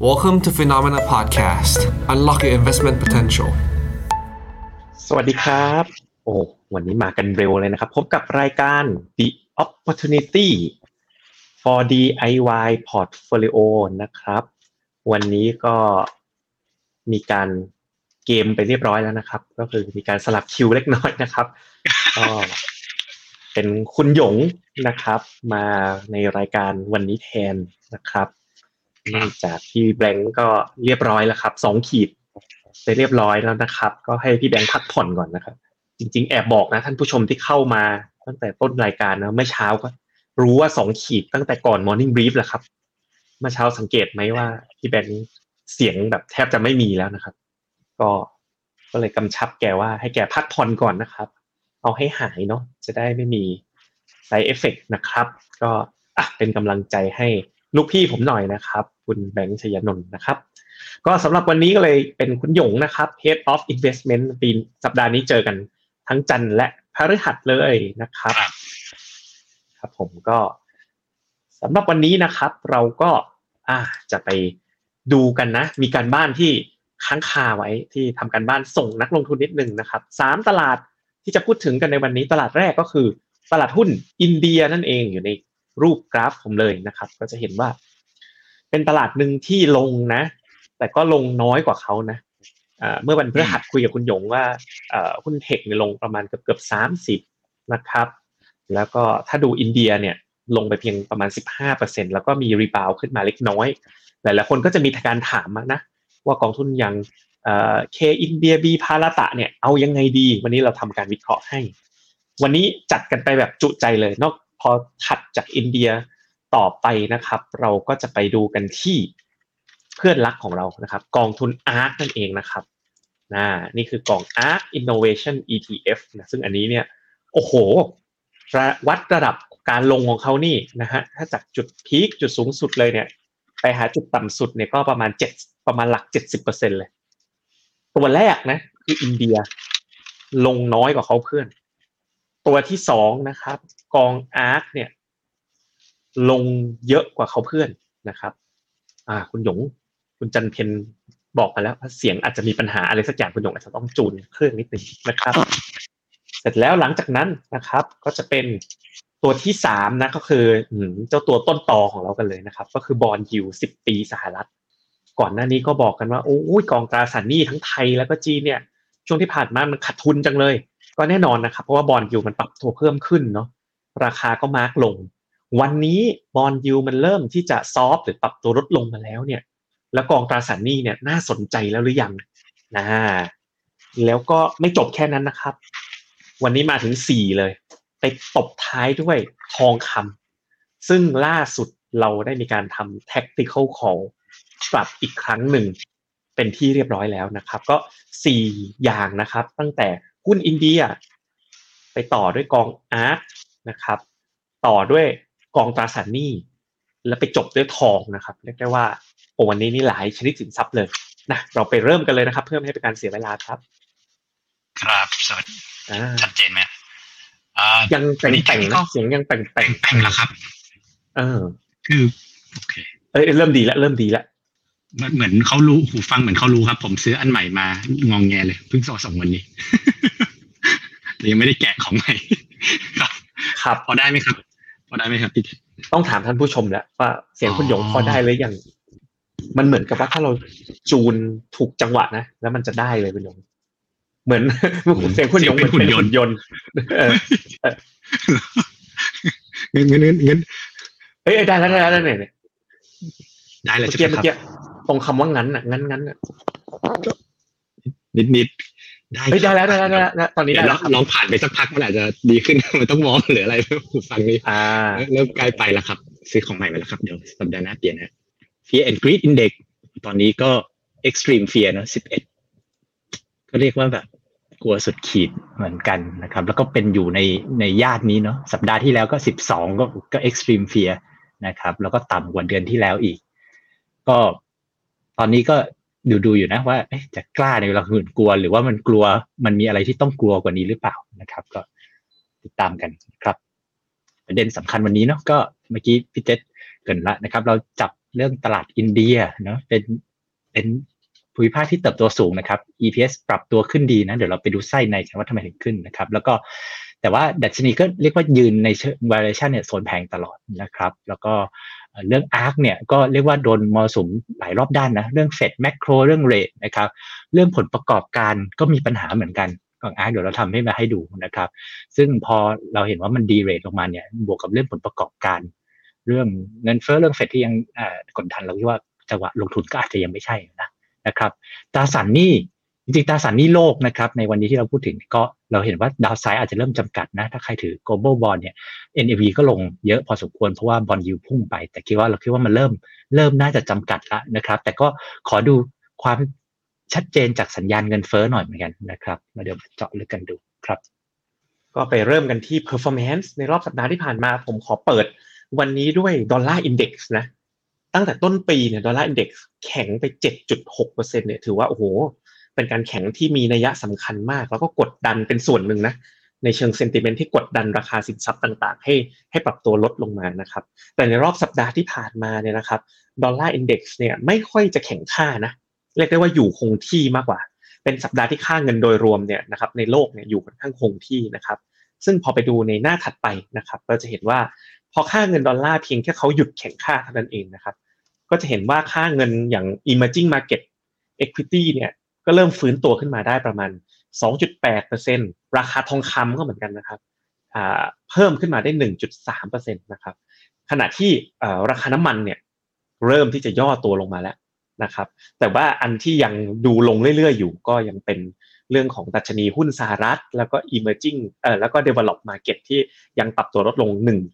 Welcome to Phenomena Podcast. Unlock your investment potential. สวัสดีครับโอ้วันนี้มากันเร็วเลยนะครับพบกับรายการ The Opportunity for DIY Portfolio นะครับวันนี้ก็มีการเกมไปเรียบร้อยแล้วนะครับก็คือมีการสลับคิวเล็กน้อยนะครับก็เป็นคุณหยงนะครับมาในรายการวันนี้แทนนะครับเนื่องจากพี่แบงก์ก็เรียบร้อยแล้วครับ2ขีดไปเรียบร้อยแล้วนะครับก็ให้พี่แบงค์พักผ่อนก่อนนะครับจริงๆแอบบอกนะท่านผู้ชมที่เข้ามาตั้งแต่ต้นรายการนะเมื่อเช้าก็รู้ว่า2ขีดตั้งแต่ก่อน Morning Brief แล้วครับเมื่อเช้าสังเกตไหมว่าพี่แบงค์เสียงแบบแทบจะไม่มีแล้วนะครับก็เลยกำชับแกว่าให้แกพักผ่อนก่อนนะครับเอาให้หายเนาะจะได้ไม่มี side effect นะครับก็เป็นกำลังใจให้ลูกพี่ผมหน่อยนะครับคุณแบงค์ชยนนท์นะครับก็สำหรับวันนี้ก็เลยเป็นคุณหยงนะครับ Head of Investment ปีสัปดาห์นี้เจอกันทั้งจันทร์และพฤหัสเลยนะครับครับผมก็สำหรับวันนี้นะครับเราก็จะไปดูกันนะมีการบ้านที่ค้างคาไว้ที่ทำการบ้านส่งนักลงทุนนิดนึงนะครับ3ตลาดที่จะพูดถึงกันในวันนี้ตลาดแรกก็คือตลาดหุ้นอินเดียนั่นเองอยู่ในรูปกราฟผมเลยนะครับก็จะเห็นว่าเป็นตลาดหนึ่งที่ลงนะแต่ก็ลงน้อยกว่าเขานะเมื่อวันพฤหัสคุยกับคุณหยงว่าหุ้นเทคเนี่ยลงประมาณเกือบ30นะครับแล้วก็ถ้าดูอินเดียเนี่ยลงไปเพียงประมาณ 15% แล้วก็มีรีบาวด์ขึ้นมาเล็กน้อยหลายๆคนก็จะมีการถามนะว่ากองทุนอย่างK อินเดีย B พาราตะเนี่ยเอายังไงดีวันนี้เราทำการวิเคราะห์ให้วันนี้จัดกันไปแบบจุใจเลยนอกพอถัดจากอินเดียต่อไปนะครับเราก็จะไปดูกันที่เพื่อนรักของเรานะครับกองทุน ARK นั่นเองนะครับนี่คือกอง ARK Innovation ETF นะซึ่งอันนี้เนี่ยโอ้โหวัดระดับการลงของเขานี่นะฮะถ้าจากจุดพีคจุดสูงสุดเลยเนี่ยไปหาจุดต่ำสุดเนี่ยก็ประมาณหลัก 70% เลยตัวแรกนะคืออินเดียลงน้อยกว่าเขาเพื่อนตัวที่2นะครับกอง ARK เนี่ยลงเยอะกว่าเขาเพื่อนนะครับคุณหยงคุณจันเพ็ญบอกมาแล้วเสียงอาจจะมีปัญหาอะไรสักอย่างคุณหยงอาจจะต้องจูนเครื่องนิดนึงนะครับเสร็จแล้วหลังจากนั้นนะครับก็จะเป็นตัวที่3นะก็คือเจ้าตัวต้นตอของเรากันเลยนะครับก็คือบอนด์ยิลด์10ปีสหรัฐก่อนหน้านี้ก็บอกกันว่าโอ้ยกองตราสารหนี้ทั้งไทยแล้วก็จีนเนี่ยช่วงที่ผ่านมามันขาดทุนจังเลยก็แน่นอนนะครับเพราะว่าบอนด์ยิลด์มันปรับตัวเพิ่มขึ้นเนาะราคาก็มาร์กลงวันนี้บอนด์ยิลด์มันเริ่มที่จะซอฟต์หรือปรับตัวลดลงมาแล้วเนี่ยแล้วกองตราสารหนี้เนี่ยน่าสนใจแล้วหรือยังแล้วก็ไม่จบแค่นั้นนะครับวันนี้มาถึง4เลยไปตบท้ายด้วยทองคำซึ่งล่าสุดเราได้มีการทำ tactical call กลับอีกครั้งหนึ่งเป็นที่เรียบร้อยแล้วนะครับก็4อย่างนะครับตั้งแต่หุ้นอินเดียไปต่อด้วยกอง ARK นะครับต่อด้วยกองตราสารหนี้แล้วไปจบด้วยทองนะครับเรียกได้ว่าวันนี้นี่หลายชนิดสินทรัพย์เลยนะเราไปเริ่มกันเลยนะครับเพื่อไม่ให้เป็นการเสียเวลาครับครับสวัสดีชัดเจนไหมยังแต่งๆนะเสียงยังแต่งแล้วครับคือโอเคเริ่มดีแล้วเหมือนเขารู้หูฟังเหมือนเขารู้ครับผมซื้ออันใหม่มางองแงเลยเพิ่งส่งวันนี้แต่ยังไม่ได้แกะของใหม่ครับพอได้ไหมครับพี่ต้องถามท่านผู้ชมแล้วว่าเสียงคุณหยงพอได้หรือยังมันเหมือนกับว่าถ้าเราจูนถูกจังหวะนะแล้วมันจะได้เลยคุณหยงเหมือนเสียงคุณหยงเป็นหุ่นยนต์เงินได้แล้วเนี่ยได้เลยเมื่อกี้ตรงคำว่างั้นน่ะงั้นนิดได้แล้วตอนนี้ได้แล้วลองผ่านไปสักพักมันอาจจะดีขึ้นมันต้องมองหรืออะไรหูฟังนี้เริ่มใกล้ไปแล้วครับซื้อของใหม่มาแล้วครับเดี๋ยวสัปดาห์หน้าเปลี่ยนนะ Fear and Greed Index ตอนนี้ก็ Extreme Fear นะ11ก็เรียกว่าแบบกลัวสุดขีดเหมือนกันนะครับแล้วก็เป็นอยู่ในญาตินี้เนาะสัปดาห์ที่แล้วก็12ก็ Extreme Fear นะครับแล้วก็ต่ำกว่าเดือนที่แล้วอีกก็ตอนนี้ก็ดูอยู่นะว่าจะกล้าในเวลาคนกลัวหรือว่ามันกลัวมันมีอะไรที่ต้องกลัวกว่านี้หรือเปล่านะครับก็ติดตามกันครับประเด็นสำคัญวันนี้เนาะก็เมื่อกี้พี่เจษเกริ่นละนะครับเราจับเรื่องตลาดอินเดียเนาะเป็นภูมิภาคที่เติบโตสูงนะครับ EPS ปรับตัวขึ้นดีนะเดี๋ยวเราไปดูไส้ในกันว่าทำไมถึงขึ้นนะครับแล้วก็แต่ว่าดัชนีก็เรียกว่ายืนในเชิง valuation เนี่ยโซนแพงตลอดนะครับแล้วก็เรื่อง ARK เนี่ยก็เรียกว่าโดนมรสุมหลายรอบด้านนะเรื่องเฟดแมคโครเรื่องเรทนะครับเรื่องผลประกอบการก็มีปัญหาเหมือนกันของ ARK เดี๋ยวเราทำให้ดูนะครับซึ่งพอเราเห็นว่ามันดีเรทลงมาเนี่ยบวกกับเรื่องผลประกอบการเรื่องเงินเฟ้อเรื่องเฟดที่ยังกดดันเราคิดว่าจังหวะลงทุนก็อาจจะยังไม่ใช่นะครับตราสารหนี้จริงๆตราสารหนี้โลกนะครับในวันนี้ที่เราพูดถึงก็เราเห็นว่าดาวไซด์อาจจะเริ่มจำกัดนะถ้าใครถือ global bond เนี่ย NAV ก็ลงเยอะพอสมควรเพราะว่าบอนด์ยิลด์พุ่งไปแต่เราคิดว่ามันเริ่มน่าจะจำกัดแล้วนะครับแต่ก็ขอดูความชัดเจนจากสัญญาณเงินเฟ้อหน่อยเหมือนกันนะครับมาเดี๋ยวเจาะลึกกันดูครับก็ไปเริ่มกันที่ performance ในรอบสัปดาห์ที่ผ่านมาผมขอเปิดวันนี้ด้วยดอลลาร์อินเด็กซ์นะตั้งแต่ต้นปีเนี่ยดอลลาร์อินเด็กซ์แข็งไป 7.6% เนี่ยถือว่าโอ้โหเป็นการแข็งที่มีนัยสำคัญมากแล้วก็กดดันเป็นส่วนหนึ่งนะในเชิงเซนติเมนต์ที่กดดันราคาสินทรัพย์ต่างๆให้ปรับตัวลดลงมานะครับแต่ในรอบสัปดาห์ที่ผ่านมาเนี่ยนะครับดอลลาร์อินเด็กซ์เนี่ยไม่ค่อยจะแข็งค่านะเรียกได้ว่าอยู่คงที่มากกว่าเป็นสัปดาห์ที่ค่าเงินโดยรวมเนี่ยนะครับในโลกเนี่ยอยู่ค่อนข้างคงที่นะครับซึ่งพอไปดูในหน้าถัดไปนะครับเราจะเห็นว่าพอค่าเงินดอลลาร์เพียงแค่เขาหยุดแข็งค่าเท่านั้นเองนะครับก็จะเห็นว่าค่าเงินอย่าง emerging market equity เนี่ยก็เริ่มฟื้นตัวขึ้นมาได้ประมาณ 2.8% ราคาทองคำก็เหมือนกันนะครับเพิ่มขึ้นมาได้ 1.3% นะครับขณะที่ราคาน้ำมันเนี่ยเริ่มที่จะย่อตัวลงมาแล้วนะครับแต่ว่าอันที่ยังดูลงเรื่อยๆอยู่ก็ยังเป็นเรื่องของดัชนีหุ้นสหรัฐแล้วก็ emerging แล้วก็ develop market ที่ยังปรับตัวลดลง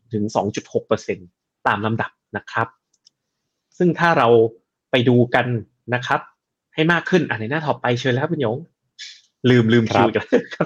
1-2.6% ตามลำดับนะครับซึ่งถ้าเราไปดูกันนะครับให้มากขึ้นในหน้าต่อไปเชิญแล้วคุณหยงลืมคิวกันครับ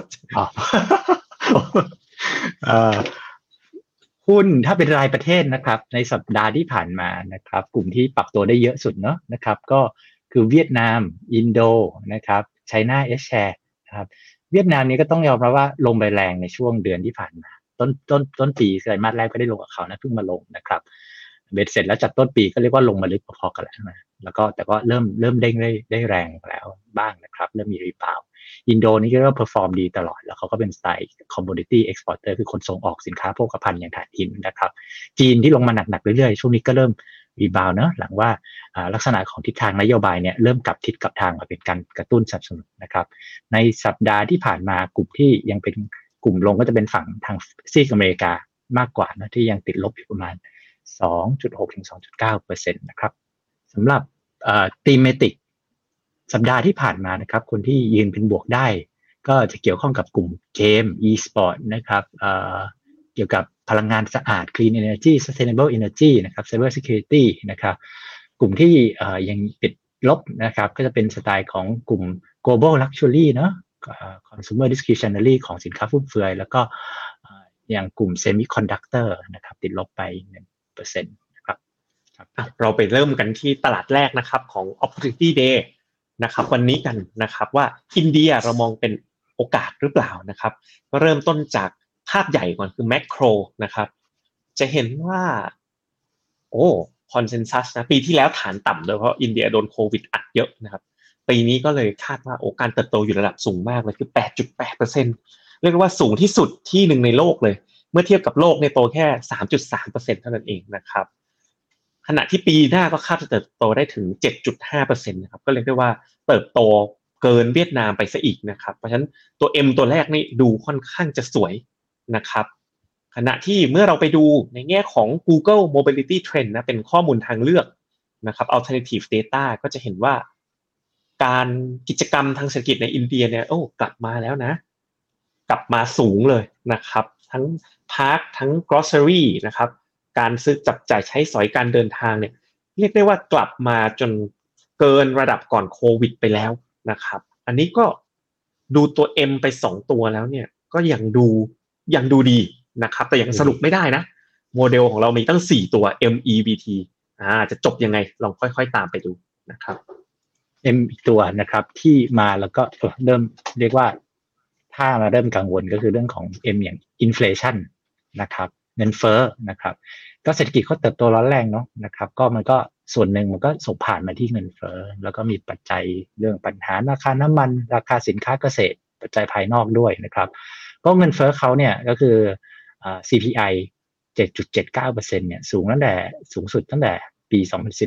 หุ้นถ้าเป็นรายประเทศนะครับในสัปดาห์ที่ผ่านมานะครับกลุ่มที่ปรับตัวได้เยอะสุดเนาะนะครับก็คือเวียดนามอินโดนะครับไชน่าเอชแชร์นะครับเวียดนามนี้ก็ต้องยอมรับว่าลงไปแรงในช่วงเดือนที่ผ่านมาต้นปีไตรมาสแรกก็ได้ลงกับเขานะเพิ่งมาลงนะครับเบ็ดเสร็จแล้วจากต้นปีก็เรียกว่าลงมาลึกพอๆกันแล้วนะแล้วก็แต่ก็เริ่มเด้งได้แรงแล้วบ้างนะครับเริ่มมีรีบาวอินโดนี่ก็เรียกว่าเพอร์ฟอร์มดีตลอดแล้วเขาก็เป็นสไตล์คอมโมดิตี้เอ็กซ์พอร์เตอร์คือคนส่งออกสินค้าโภคภัณฑ์อย่างถ่านหินนะครับจีนที่ลงมาหนักๆเรื่อยๆช่วงนี้ก็เริ่มรีบาวเนอะหลังว่าลักษณะของทิศทางนโยบายเนี่ยเริ่มกลับทิศกลับทางมาเป็นการกระตุ้นสนับสนุนนะครับในสัปดาห์ที่ผ่านมากลุ่มที่ยังเป็นกลุ่มลงก็จะเป็นฝั่งทางซีกอเมริกามากกว่านะที่ยังติดลบอยู่ประมาณ 2.6 ถึง 2.9% นะครับสำหรับthematic สัปดาห์ที่ผ่านมานะครับคนที่ยืนเป็นบวกได้ก็จะเกี่ยวข้องกับกลุ่มเกม e-sport นะครับเกี่ยวกับพลังงานสะอาด clean energy sustainable energy นะครับ cyber security นะครับกลุ่มที่ยังติดลบนะครับก็จะเป็นสไตล์ของกลุ่ม global luxury เนาะconsumer discretionary ของสินค้าฟุ่มเฟือยแล้วก็อย่างกลุ่ม semiconductor นะครับติดลบไป 1% นะครับเราไปเริ่มกันที่ตลาดแรกนะครับของ opportunity day นะครับวันนี้กันนะครับว่าอินเดียเรามองเป็นโอกาสหรือเปล่านะครับก็เริ่มต้นจากภาพใหญ่ก่อนคือแมคโครนะครับจะเห็นว่าคอนเซนซัสนะปีที่แล้วฐานต่ำโดยเพราะอินเดียโดนโควิดอัดเยอะนะครับปีนี้ก็เลยคาดว่าการเติบโตอยู่ระดับสูงมากเลยคือ 8.8% เรียกว่าสูงที่สุดที่หนึ่งในโลกเลยเมื่อเทียบกับโลกในโตแค่ 3.3% เท่านั้นเองนะครับขณะที่ปีหน้าก็คาดจะเติบโตได้ถึง 7.5% นะครับก็เรียกได้ว่าเติบโตเกินเวียดนามไปซะอีกนะครับเพราะฉะนั้นตัว M ตัวแรกนี่ดูค่อนข้างจะสวยนะครับขณะที่เมื่อเราไปดูในแง่ของ Google Mobility Trend นะเป็นข้อมูลทางเลือกนะครับ Alternative Data ก็จะเห็นว่าการกิจกรรมทางเศรษฐกิจในอินเดียเนี่ยกลับมาแล้วนะกลับมาสูงเลยนะครับทั้งพาร์คทั้ง grocery นะครับการซื้อจับจ่ายใช้สอยการเดินทางเนี่ยเรียกได้ว่ากลับมาจนเกินระดับก่อนโควิดไปแล้วนะครับอันนี้ก็ดูตัว M ไป2ตัวแล้วเนี่ยก็ยังดูดีนะครับแต่ยังสรุปไม่ได้นะโมเดลของเรามีตั้ง4ตัว MEBT จะจบยังไงลองค่อยๆตามไปดูนะครับ M อีกตัวนะครับที่มาแล้วก็เริ่มเรียกว่าถ้ามาเริ่มกังวลก็คือเรื่องของ M อย่าง inflation นะครับเงินเฟ้อนะครับก็เศรษฐกิจเขาเติบโตร้อนแรงเนาะนะครับก็มันก็ส่วนหนึ่งมันก็ส่งผ่านมาที่เงินเฟ้อแล้วก็มีปัจจัยเรื่องปัญหาราคาน้ำมันราคาสินค้าเกษตรปัจจัยภายนอกด้วยนะครับก็เงินเฟ้อเขาเนี่ยก็คือCPI 7.79% เนี่ยสูงสุดตั้งแต่ปี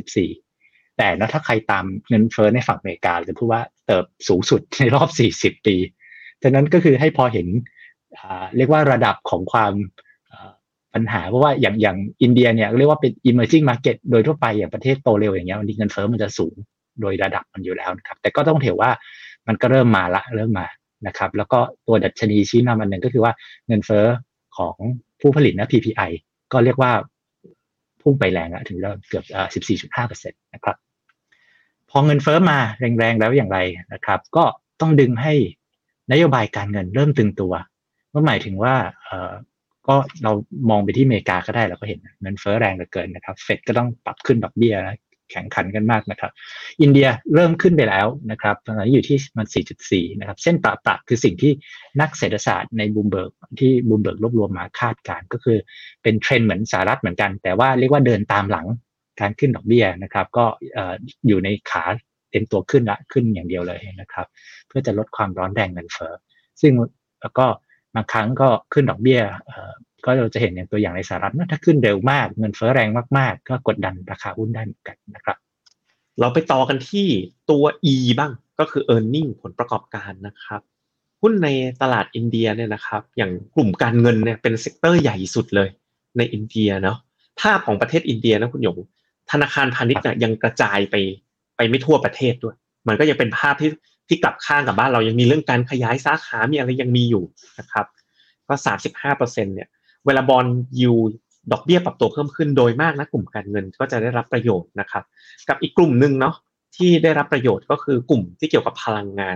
2014แต่ถ้าใครตามเงินเฟ้อในฝั่งอเมริกาจะพูดว่าเติบสูงสุดในรอบ40ปีฉะนั้นก็คือให้พอเห็นเรียกว่าระดับของความปัญหาเพราะว่าอย่างอินเดียเนี่ยเรียกว่าเป็น emerging market โดยทั่วไปอย่างประเทศโตเร็วอย่างเงี้ยวันนี้เงินเฟ้อมันจะสูงโดยระดับมันอยู่แล้วนะครับแต่ก็ต้องถือว่ามันก็เริ่มมานะครับแล้วก็ตัวดัชนีชี้นำอันหนึ่งก็คือว่าเงินเฟ้อของผู้ผลิตนะ PPI ก็เรียกว่าพุ่งไปแรงถึงเกือบ14.5% นะครับพอเงินเฟ้อมาแรงๆแล้วอย่างไรนะครับก็ต้องดึงให้นโยบายการเงินเริ่มตึงตัวก็หมายถึงว่าก็เรามองไปที่อเมริกาก็ได้เราก็เห็นเงินเฟ้อแรงเหลือเกินนะครับเฟดก็ต้องปรับขึ้นดอกเบี้ยนะแข่งขันกันมากนะครับอินเดียเริ่มขึ้นไปแล้วนะครับตอนนี้อยู่ที่มัน 4.4 นะครับเส้นประคือสิ่งที่นักเศรษฐศาสตร์ในบูมเบิร์กรวบรวมมาคาดการณ์ก็คือเป็นเทรนด์เหมือนสหรัฐเหมือนกันแต่ว่าเรียกว่าเดินตามหลังการขึ้นดอกเบี้ยนะครับก็อยู่ในขาเต็มตัวขึ้นอย่างเดียวเลยนะครับเพื่อจะลดความร้อนแรงเงินเฟ้อซึ่งแล้วก็บางครั้งก็ขึ้นดอกเบี้ยก็เราจะเห็นอย่างตัวอย่างในสหรัฐถ้าขึ้นเร็วมากเงินเฟ้อแรงมากๆก็กดดันราคาหุ้นได้เหมือนกันนะครับเราไปต่อกันที่ตัว E บ้างก็คือ earning ผลประกอบการนะครับหุ้นในตลาดอินเดียเนี่ยนะครับอย่างกลุ่มการเงินเนี่ยเป็นเซกเตอร์ใหญ่สุดเลยในอินเดียเนาะภาพของประเทศอินเดียนะคุณหยงธนาคารพาณิชย์ยังกระจายไปไม่ทั่วประเทศด้วยมันก็ยังเป็นภาพที่กลับข้างกับบ้านเรายังมีเรื่องการขยายสาขามีอะไรยังมีอยู่นะครับก็ 35% เนี่ยเวลาบอนด์ยิลด์ดอกเบี้ยปรับตัวเพิ่มขึ้นโดยมากนะกลุ่มการเงินก็จะได้รับประโยชน์นะครับกับอีกกลุ่มนึงเนาะที่ได้รับประโยชน์ก็คือกลุ่มที่เกี่ยวกับพลังงาน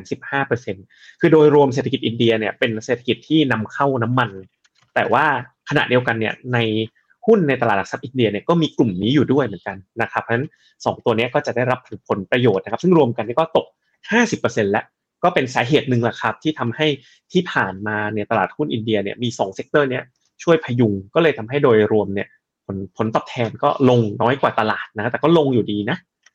15% คือโดยรวมเศรษฐกิจอินเดียเนี่ยเป็นเศรษฐกิจที่นำเข้าน้ำมันแต่ว่าขณะเดียวกันเนี่ยในหุ้นในตลาดหลักทรัพย์อินเดียเนี่ยก็มีกลุ่มนี้อยู่ด้วยเหมือนกันนะครับเพราะฉะนั้น2ตัวนี้ก็จะได้รับผลประโยชน์นะครับซึ่งรวมกันก็ตก 50% แล้วก็เป็นสาเหตุหนึ่งแหละครับที่ทำให้ที่ผ่านมาเนี่ยตลาดหุ้นอินเดียเนี่ยมี2เซกเตอร์เนี้ยช่วยพยุงก็เลยทำให้โดยรวมเนี่ยผลตอบแทนก็ลงน้อยกว่าตลาดนะแต่ก็ลงอยู่ดีนะ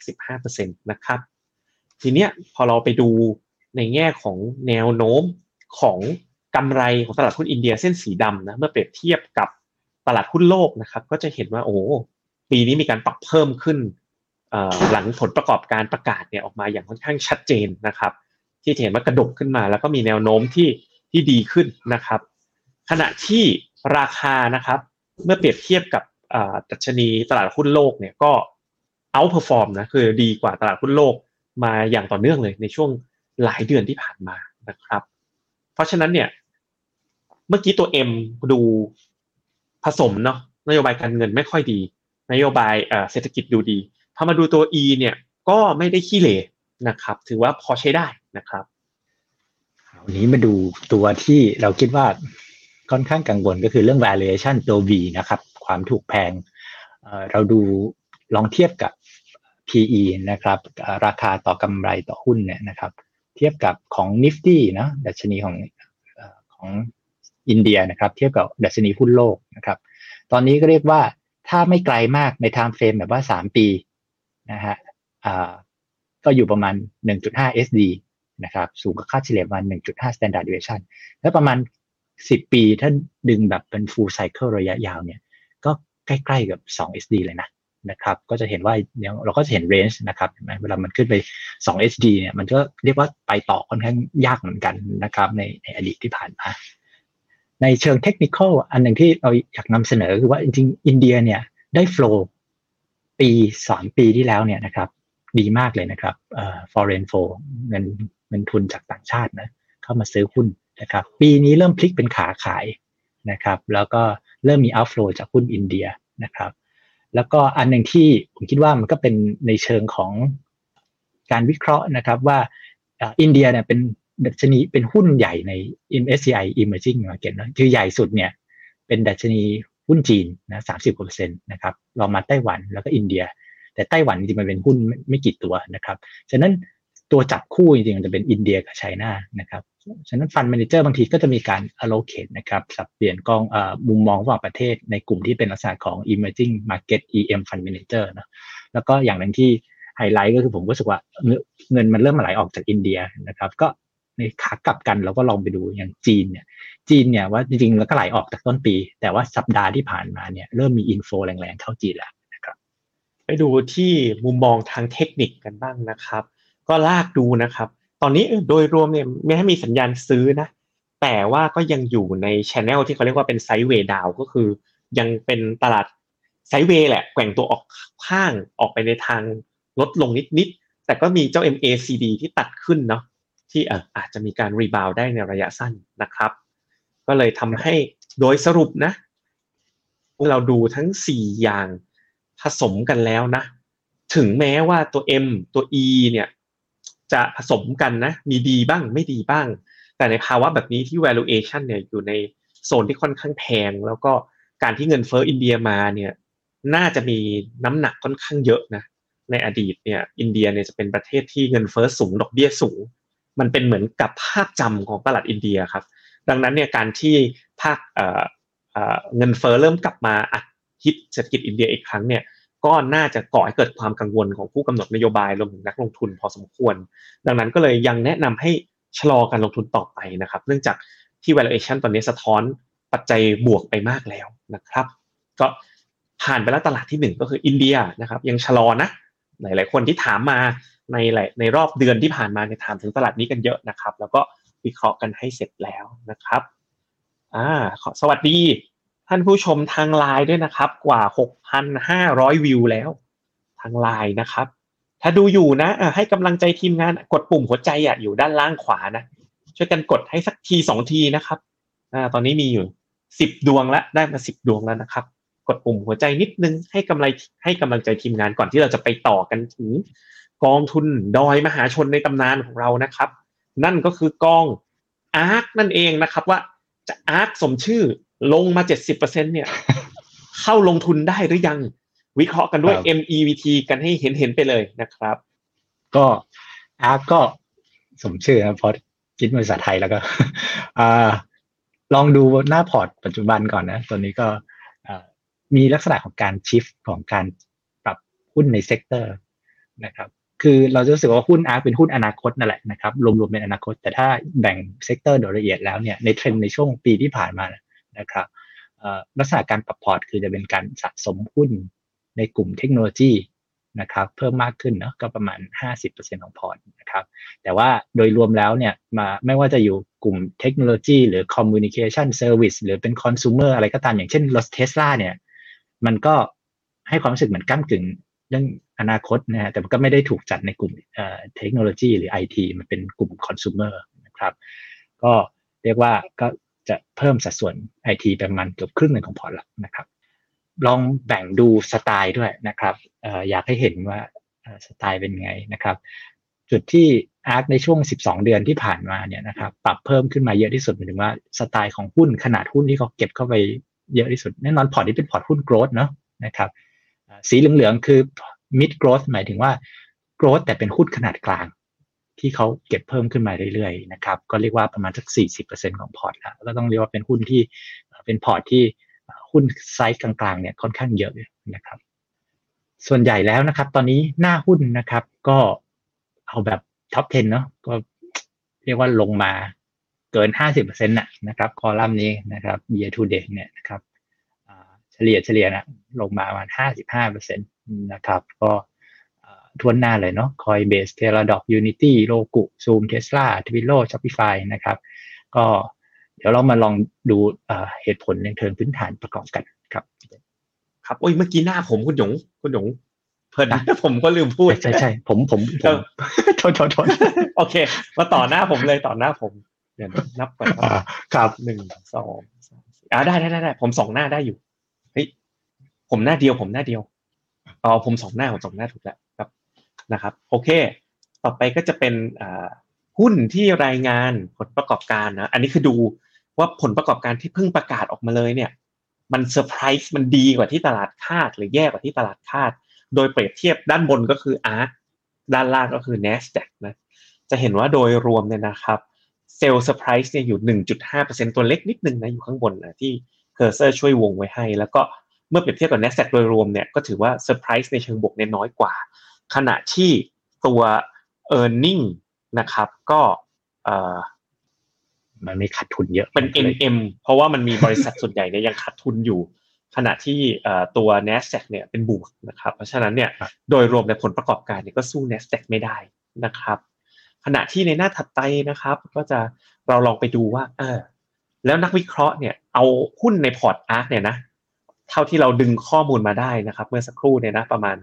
15% นะครับทีเนี้ยพอเราไปดูในแง่ของแนวโน้มของกำไรของตลาดหุ้นอินเดียเส้นสีดำนะเมื่อเปรียบเทียบกับตลาดหุ้นโลกนะครับก็จะเห็นว่าโอ้ปีนี้มีการปรับเพิ่มขึ้นหลังผลประกอบการประกาศเนี่ยออกมาอย่างค่อนข้างชัดเจนนะครับที่เห็นว่ากระดกขึ้นมาแล้วก็มีแนวโน้มที่ดีขึ้นนะครับขณะที่ราคานะครับเมื่อเปรียบเทียบกับดัชนีตลาดหุ้นโลกเนี่ยก็ outperform นะคือดีกว่าตลาดหุ้นโลกมาอย่างต่อเนื่องเลยในช่วงหลายเดือนที่ผ่านมานะครับเพราะฉะนั้นเนี่ยเมื่อกี้ตัว M ดูผสมเนาะนโยบายการเงินไม่ค่อยดีนโยบายเศรษฐกิจดูดีพอมาดูตัว E เนี่ยก็ไม่ได้ขี้เหร่นะครับถือว่าพอใช้ได้นะครับวันนี้มาดูตัวที่เราคิดว่าค่อนข้างกังวลก็คือเรื่อง valuation ตัว V นะครับความถูกแพงเราดูลองเทียบกับ PE นะครับราคาต่อกำไรต่อหุ้นเนี่ยนะครับเทียบกับของ Nifty นะดัชนีของอินเดียนะครับเทียบกับดัชนีหุ้นโลกนะครับตอนนี้ก็เรียกว่าถ้าไม่ไกลมากใน time frame แบบว่า3ปีนะฮะก็อยู่ประมาณ 1.5 SD นะครับสูงกว่าค่าเฉลี่ยประมาณ 1.5 standard deviation แล้วประมาณ10ปีถ้าดึงแบบเป็น full cycle ระยะยาวเนี่ยก็ใกล้ๆกับ2 SD เลยนะครับก็จะเห็นว่าเราก็จะเห็น range นะครับเห็นไหมเวลามันขึ้นไป2 SD เนี่ยมันก็เรียกว่าไปต่อค่อนข้างยากเหมือนกันนะครับในอดีตที่ผ่านมาในเชิงเทคนิคอลอันหนึ่งที่เราอยากนำเสนอคือว่าจริงๆอินเดียเนี่ยได้ flow 3 ปีที่แล้วเนี่ยนะครับดีมากเลยนะครับforeign flow เงินทุนจากต่างชาตินะเข้ามาซื้อหุ้นนะครับปีนี้เริ่มพลิกเป็นขาขายนะครับแล้วก็เริ่มมี outflow จากหุ้นอินเดียนะครับแล้วก็อันหนึ่งที่ผมคิดว่ามันก็เป็นในเชิงของการวิเคราะห์นะครับว่าอินเดียเนี่ยเป็นดัชนีเป็นหุ้นใหญ่ใน MSCI Emerging Market นะคือใหญ่สุดเนี่ยเป็นดัชนีหุ้นจีนนะ 30% นะครับรองมาไต้หวันแล้วก็อินเดียแต่ไต้หวันจริงๆมันเป็นหุ้นไม่กี่ตัวนะครับฉะนั้นตัวจับคู่จริงๆมันจะเป็นอินเดียกับไชน่านะครับฉะนั้นฟันด์แมเนเจอร์บางทีก็จะมีการ allocate นะครับสับเปลี่ยนกองมุมมองระหว่างประเทศในกลุ่มที่เป็นลักษณะของ emerging market EM fund manager นะแล้วก็อย่างนึงที่ไฮไลท์ก็คือผมรู้สึกว่าเงินมันเริ่มไหลออกจากอินเดียนะครับก็ในขากลับกันเราก็ลองไปดูอย่างจีนเนี่ยว่าจริงๆแล้วก็ไหลออกจากต้นปีแต่ว่าสัปดาห์ที่ผ่านมาเนี่ยเริ่มมีอินโฟแรงๆเข้าจีนแล้วนะครับไปดูที่มุมมองทางเทคนิคกันบ้างนะครับก็ลากดูนะครับตอนนี้โดยรวมเนี่ยไม่ให้มีสัญญาณซื้อนะแต่ว่าก็ยังอยู่ใน channel ที่เขาเรียกว่าเป็นไซด์เวย์ดาวก็คือยังเป็นตลาดไซด์เวย์แหละแกว่งตัวออกข้างออกไปในทางลดลงนิดๆแต่ก็มีเจ้า MACD ที่ตัดขึ้นเนาะที่อาจจะมีการรีบาวได้ในระยะสั้นนะครับก็เลยทำให้โดยสรุปนะเราดูทั้ง4อย่างผสมกันแล้วนะถึงแม้ว่าตัว M ตัว E เนี่ยจะผสมกันนะมีดีบ้างไม่ดีบ้างแต่ในภาวะแบบนี้ที่ valuation เนี่ยอยู่ในโซนที่ค่อนข้างแพงแล้วก็การที่เงินเฟ้ออินเดียมาเนี่ยน่าจะมีน้ำหนักค่อนข้างเยอะนะในอดีตเนี่ยอินเดียเนี่ยจะเป็นประเทศที่เงินเฟ้อสูงดอกเบี้ยสูงมันเป็นเหมือนกับภาพจำของตลาดอินเดียครับดังนั้นเนี่ยการที่ภาคเงินเฟ้อเริ่มกลับมาฮิตเศรษฐกิจอินเดียอีกครั้งเนี่ยก็น่าจะก่อให้เกิดความกังวลของผู้กำหนดนโยบายรวมถึงนักลงทุนพอสมควรดังนั้นก็เลยยังแนะนำให้ชะลอการลงทุนต่อไปนะครับเนื่องจากที่ valuation ตอนนี้สะท้อนปัจจัยบวกไปมากแล้วนะครับก็ผ่านไปแล้วตลาดที่1ก็คืออินเดียนะครับยังชะลอนะหลายๆคนที่ถามมาในรอบเดือนที่ผ่านมาเนี่ยถามถึงตลาดนี้กันเยอะนะครับแล้วก็วิเคราะห์กันให้เสร็จแล้วนะครับสวัสดีท่านผู้ชมทางไลน์ด้วยนะครับกว่า 6,500 วิวแล้วทางไลน์นะครับถ้าดูอยู่นะให้กำลังใจทีมงานกดปุ่มหัวใจอยู่ด้านล่างขวานะช่วยกันกดให้สักที2ทีนะครับตอนนี้มีอยู่10ดวงแล้วได้มา10ดวงแล้วนะครับกดปุ่มหัวใจนิดนึงให้กำลังใจทีมงานก่อนที่เราจะไปต่อกันถึงกองทุนดอยมหาชนในตำนานของเรานะครับนั่นก็คือกองอาร์คนั่นเองนะครับว่าจะอาร์คสมชื่อลงมา 70% เนี่ยเข้าลงทุนได้หรือยังวิเคราะห์กันด้วย MEVT กันให้เห็นไปเลยนะครับก็อาร์คก็สมชื่อนะพอคิดภาษาไทยแล้วก็ลองดูหน้าพอร์ตปัจจุบันก่อนนะตัวนี้ก็มีลักษณะของการชิฟต์ของการปรับหุ้นในเซกเตอร์นะครับคือเราจะรู้สึกว่าหุ้นอาร์คเป็นหุ้นอนาคตนั่นแหละนะครับรวมๆเป็นอนาคตแต่ถ้าแบ่งเซกเตอร์โดยละเอียดแล้วเนี่ยในเทรนด์ในช่วงปีที่ผ่านมานะครับลักษณะการปรับพอร์ตคือจะเป็นการสะสมหุ้นในกลุ่มเทคโนโลยีนะครับเพิ่มมากขึ้นเนาะก็ประมาณ 50% ของพอร์ตนะครับแต่ว่าโดยรวมแล้วเนี่ยไม่ว่าจะอยู่กลุ่มเทคโนโลยีหรือ communication service หรือเป็น consumer อะไรก็ตามอย่างเช่นรถ Tesla เนี่ยมันก็ให้ความรู้สึกเหมือนก้ำกึ่งเรื่องอนาคตนะฮะแต่มันก็ไม่ได้ถูกจัดในกลุ่มเทคโนโลยีหรือ IT มันเป็นกลุ่ม consumer นะครับก็เรียกว่าก็จะเพิ่มสัดส่วน IT ประมาณเกือบครึ่งนึงของพอร์ตละนะครับลองแบ่งดูสไตล์ด้วยนะครับอยากให้เห็นว่าสไตล์เป็นไงนะครับจุดที่อาร์คในช่วง12เดือนที่ผ่านมาเนี่ยนะครับปรับเพิ่มขึ้นมาเยอะที่สุดหมายถึงว่าสไตล์ของหุ้นขนาดหุ้นที่เขาเก็บเข้าไปเยอะที่สุดแน่นอนพอร์ตนี้เป็นพอร์ตหุ้น growth เนาะนะครับสีเหลืองๆคือ mid growth หมายถึงว่า growth แต่เป็นหุ้นขนาดกลางที่เขาเก็บเพิ่มขึ้นมาเรื่อยๆนะครับก็เรียกว่าประมาณสัก 40% ของพอร์ตแล้วก็ต้องเรียกว่าเป็นหุ้นที่เป็นพอร์ตที่หุ้นไซส์กลางๆเนี่ยค่อนข้างเยอะนะครับส่วนใหญ่แล้วนะครับตอนนี้หน้าหุ้นนะครับก็เอาแบบท็อป 10เนาะก็เรียกว่าลงมาเกิน 50% นะครับคอลัมน์นี้นะครับ year to date เนี่ยนะครับเฉลี่ยนะลงมาประมาณ 55% นะครับก็ทวนหน้าเลยเนาะ Coinbase Teladoc Unity Roku Zoom Tesla Twilio Shopify นะครับก็เดี๋ยวเรามาลองดูเหตุผลในเชิงพื้นฐานประกอบกันครับครับโอ้ยเมื่อกี้หน้าผมคุณหยงเพลินผมก็ลืมพูดใช่ผมโทษโอเคมาต่อหน้าผมเลยต่อหน้าผมเดี๋ยวนับก่อนครับ 1 2 3ได้ผม2หน้าได้อยู่เฮ้ยผมหน้าเดียวผม2หน้าถูกแล้วครับนะครับโอเคต่อไปก็จะเป็นหุ้นที่รายงานผลประกอบการนะอันนี้คือดูว่าผลประกอบการที่เพิ่งประกาศออกมาเลยเนี่ยมันเซอร์ไพรส์มันดีกว่าที่ตลาดคาดหรือแย่กว่าที่ตลาดคาดโดยเปรียบเทียบด้านบนก็คือ ARK ด้านล่างก็คือ Nasdaq นะจะเห็นว่าโดยรวมเนี่ยนะครับเซลล์เซอร์ไพรส์เนี่ยอยู่ 1.5% ตัวเล็กนิดนึงนะอยู่ข้างบนนะที่เคอร์เซอร์ช่วยวงไว้ให้แล้วก็เมื่อเปรียบเทียบกับ NASDAQ โดยรวมเนี่ยก็ถือว่าเซอร์ไพรส์ในเชิงบวกเนี่ยน้อยกว่าขณะที่ตัว earning นะครับก็มันไม่ขาดทุนเยอะเป็น NM เพราะว่ามันมีบริษัทส่วนใหญ่เนี่ยยังขาดทุนอยู่ขณะที่ตัว NASDAQ เนี่ยเป็นบวกนะครับเพราะฉะนั้นเนี่ยโดยรวมในผลประกอบการเนี่ยก็สู้ NASDAQ ไม่ได้นะครับขณะที่ในหน้าถัดไปนะครับก็จะเราลองไปดูว่าแล้วนักวิเคราะห์เนี่ยเอาหุ้นในพอร์ต ARK เนี่ยนะเท่าที่เราดึงข้อมูลมาได้นะครับเมื่อสักครู่เนี่ยนะประมาณ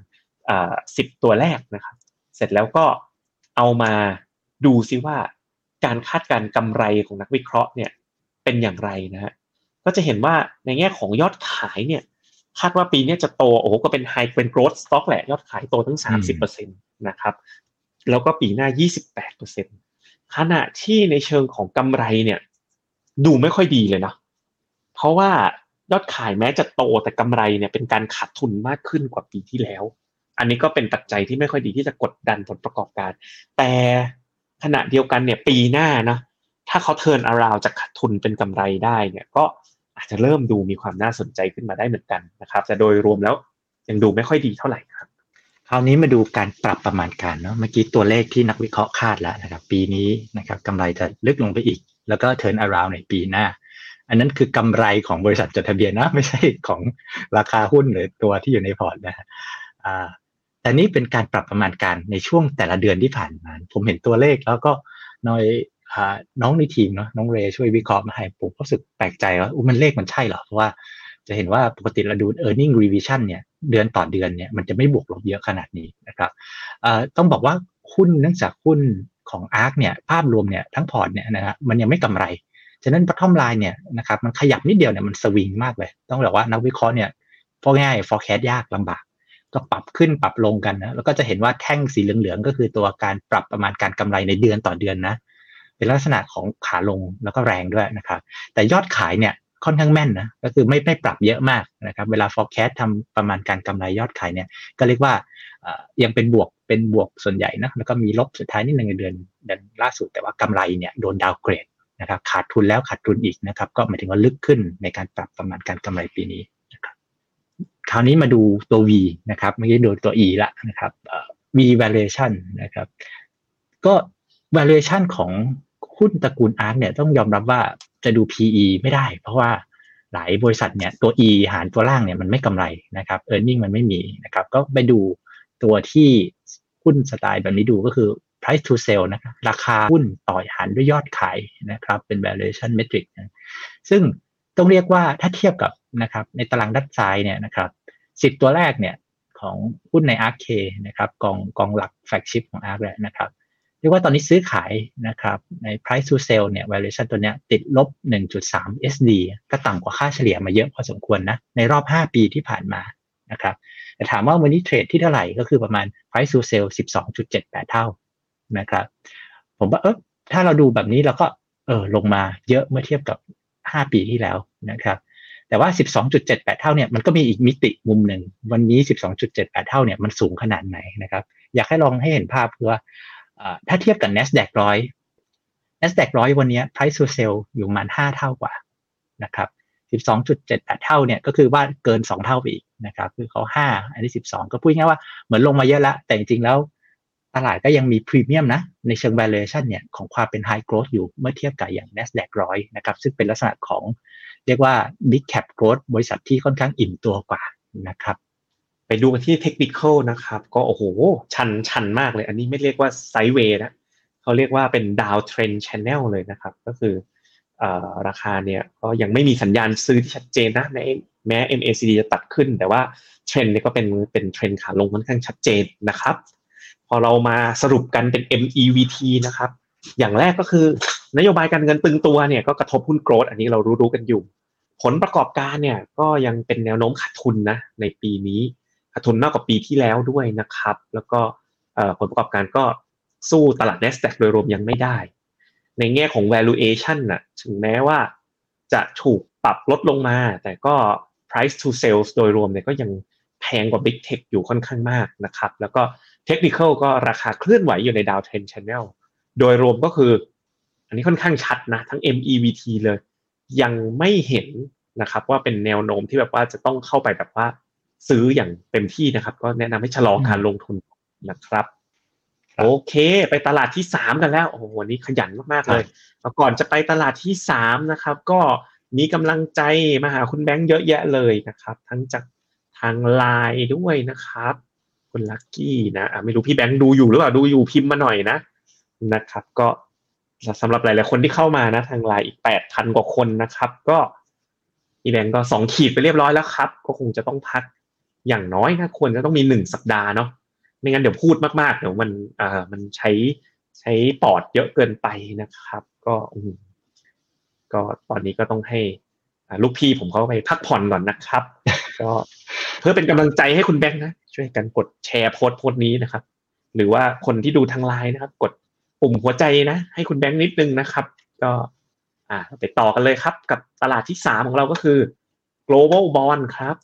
10ตัวแรกนะครับเสร็จแล้วก็เอามาดูซิว่าการคาดการณ์กำไรของนักวิเคราะห์เนี่ยเป็นอย่างไรนะฮะก็จะเห็นว่าในแง่ของยอดขายเนี่ยคาดว่าปีนี้จะโตก็เป็น high เป็น growth stock แหละยอดขายโตทั้ง 30% นะครับแล้วก็ปีหน้า 28% ขณะที่ในเชิงของกำไรเนี่ยดูไม่ค่อยดีเลยนะเพราะว่ายอดขายแม้จะโตแต่กำไรเนี่ยเป็นการขาดทุนมากขึ้นกว่าปีที่แล้วอันนี้ก็เป็นปัจจัยที่ไม่ค่อยดีที่จะกดดันผลประกอบการแต่ขณะเดียวกันเนี่ยปีหน้านะถ้าเขา turn around จากขาดทุนเป็นกำไรได้เนี่ยก็อาจจะเริ่มดูมีความน่าสนใจขึ้นมาได้เหมือนกันนะครับแต่โดยรวมแล้วยังดูไม่ค่อยดีเท่าไหร่ครับคราวนี้มาดูการปรับประมาณการเนาะเมื่อกี้ตัวเลขที่นักวิเคราะห์คาดแล้วนะครับปีนี้นะครับกำไรจะลึกลงไปอีกแล้วก็ turn around ในปีหน้าอันนั้นคือกำไรของบริษัทจดทะเบียนนะไม่ใช่ของราคาหุ้นหรือตัวที่อยู่ในพอร์ตนะฮะแต่นี่เป็นการปรับประมาณการในช่วงแต่ละเดือนที่ผ่านมาผมเห็นตัวเลขแล้วก็น้องในทีมเนาะน้องเรย์ช่วยวิเคราะห์มาให้ผมรู้สึกแปลกใจว่ามันเลขมันใช่เหรอเพราะว่าจะเห็นว่าปกติเราดู earning revision เนี่ยเดือนต่อเดือนเนี่ยมันจะไม่บวกลบเยอะขนาดนี้นะครับต้องบอกว่าหุ้นเนื่องจากหุ้นของ ARK เนี่ยภาพรวมเนี่ยทั้งพอร์ตเนี่ยนะฮะมันยังไม่กำไรฉะนั้น bottom line เนี่ยนะครับมันขยับนิดเดียวเนี่ยมันสวิงมากเลยต้องบอกว่านักวิเคราะห์เนี่ยพอง่าย forecast ยากลำบากก็ปรับขึ้นปรับลงกันนะแล้วก็จะเห็นว่าแท่งสีเหลืองๆก็คือตัวการปรับประมาณการกำไรในเดือนต่อเดือนนะเป็นลักษณะของขาลงแล้วก็แรงด้วยนะครับแต่ยอดขายเนี่ยค่อนข้างแม่นนะก็คือไม่ปรับเยอะมากนะครับเวลา forecast ทำประมาณการกำไรยอดขายเนี่ยก็เรียกว่ายังเป็นบวกส่วนใหญ่นะแล้วก็มีลบสุดท้ายนิดนึงในเดือนล่าสุดแต่ว่ากำไรเนี่ยโดนดาวเกรดนะครับขาดทุนแล้วขาดทุนอีกนะครับก็หมายถึงว่าลึกขึ้นในการปรับประมาณการกำไรปีนี้นะครับคราวนี้มาดูตัว V นะครับเมื่อกี้ดูตัว E ละนะครับV valuation นะครับก็ valuation ของหุ้นตระกูล ARK เนี่ยต้องยอมรับว่าจะดู PE ไม่ได้เพราะว่าหลายบริษัทเนี่ยตัว E หารตัวล่างเนี่ยมันไม่กำไรนะครับ earning มันไม่มีนะครับก็ไปดูตัวที่หุ้นสไตล์แบบนี้ดูก็คือ price to sell นะครับราคาหุ้นต่อหารด้วยยอดขายนะครับเป็น valuation metric นะซึ่งต้องเรียกว่าถ้าเทียบกับนะครับในตารางด้านซ้ายเนี่ยนะครับ10ตัวแรกเนี่ยของหุ้นใน ARK นะครับกองหลัก flagship ของ ARK เลยนะครับเรียกว่าตอนนี้ซื้อขายนะครับใน price to sell เนี่ย valuation ตัวเนี้ยติดลบ 1.3 SD ก็ต่ำกว่าค่าเฉลี่ยมาเยอะพอสมควรนะในรอบ5ปีที่ผ่านมานะครับแต่ถามว่าวันนี้เทรดที่เท่าไหร่ก็คือประมาณ price to sell 12.78 เท่านะครับผมว่าถ้าเราดูแบบนี้เราก็ลงมาเยอะเมื่อเทียบกับ5ปีที่แล้วนะครับแต่ว่า 12.78 เท่าเนี่ยมันก็มีอีกมิติมุมหนึ่งวันนี้ 12.78 เท่าเนี่ยมันสูงขนาดไหนนะครับอยากให้ลองให้เห็นภาพคือว่าถ้าเทียบกับ NASDAQ 100วันนี้ price to sell อยู่ประมาณ5เท่ากว่านะครับ 12.78 เท่าเนี่ยก็คือว่าเกิน2เท่าไปอีกนะครับคือเขา5อันนี้12ก็พูดง่ายว่าเหมือนลงมาเยอะแล้วแต่จริงๆแล้วตลาดก็ยังมีพรีเมียมนะในเชิง valuation เนี่ยของความเป็น high growth อยู่เมื่อเทียบกับอย่าง NASDAQ 100นะครับซึ่งเป็นลักษณะของเรียกว่า big cap growth บริษัทที่ค่อนข้างอิ่มตัวกว่านะครับไปดูกันที่เทคนิคอลนะครับก็โอ้โหชันมากเลยอันนี้ไม่เรียกว่าไซด์เวย์นะเขาเรียกว่าเป็นดาวเทรนด์แชนแนลเลยนะครับก็คือราคาเนี่ยก็ยังไม่มีสัญญาณซื้อที่ชัดเจนนะแม้ MACD จะตัดขึ้นแต่ว่าเทรนด์เนี่ยก็เป็นเทรนด์ขาลงค่อนข้างชัดเจนนะครับพอเรามาสรุปกันเป็น MEVT นะครับอย่างแรกก็คือนโยบายการเงินตึงตัวเนี่ยก็กระทบหุ้นโกรทอันนี้เรารู้กันอยู่ผลประกอบการเนี่ยก็ยังเป็นแนวโน้มขาดทุนนะในปีนี้ขาดทุนมากกว่าปีที่แล้วด้วยนะครับแล้วก็ผลประกอบการก็สู้ตลาด NASDAQ โดยรวมยังไม่ได้ในแง่ของ valuation น่ะถึงแม้ว่าจะถูกปรับลดลงมาแต่ก็ price to sales โดยรวมเนี่ยก็ยังแพงกว่า Big Tech อยู่ค่อนข้างมากนะครับแล้วก็ Technical ก็ราคาเคลื่อนไหวอยู่ใน Downtrend Channel โดยรวมก็คืออันนี้ค่อนข้างชัดนะทั้ง MEVT เลยยังไม่เห็นนะครับว่าเป็นแนวโน้มที่แบบว่าจะต้องเข้าไปแบบว่าซื้ออย่างเต็มที่นะครับก็แนะนำให้ชะลอการลงทุนนะครับโอเคไปตลาดที่3กันแล้วโอ้โหวันนี้ขยันมากๆเลยก่อนจะไปตลาดที่3นะครับก็มีกำลังใจมาหาคุณแบงค์เยอะแยะเลยนะครับทั้งจากทาง LINE ด้วยนะครับคุณลัคกี้นะไม่รู้พี่แบงค์ดูอยู่หรือเปล่าดูอยู่พิมพ์มาหน่อยนะครับก็สำหรับหลายๆคนที่เข้ามานะทาง LINE อีก 8,000 กว่าคนนะครับก็พี่แบงค์ก็2ขีดไปเรียบร้อยแล้วครับก็คงจะต้องพักอย่างน้อยนะควรจะต้องมี1สัปดาห์เนาะไม่งั้นเดี๋ยวพูดมากๆเดี๋ยวมันใช้ปอดเยอะเกินไปนะครับก็ตอนนี้ก็ต้องให้ลูกพี่ผมเขาไปพักผ่อนก่อนนะครับก็เพื่อเป็นกำลังใจให้คุณแบงค์นะช่วยกันกดแชร์โพสต์นี้นะครับหรือว่าคนที่ดูทางไลน์นะครับกดปุ่มหัวใจนะให้คุณแบงค์นิดนึงนะครับก็ไปต่อกันเลยครับกับตลาดที่3ของเราก็คือ global bond ครับ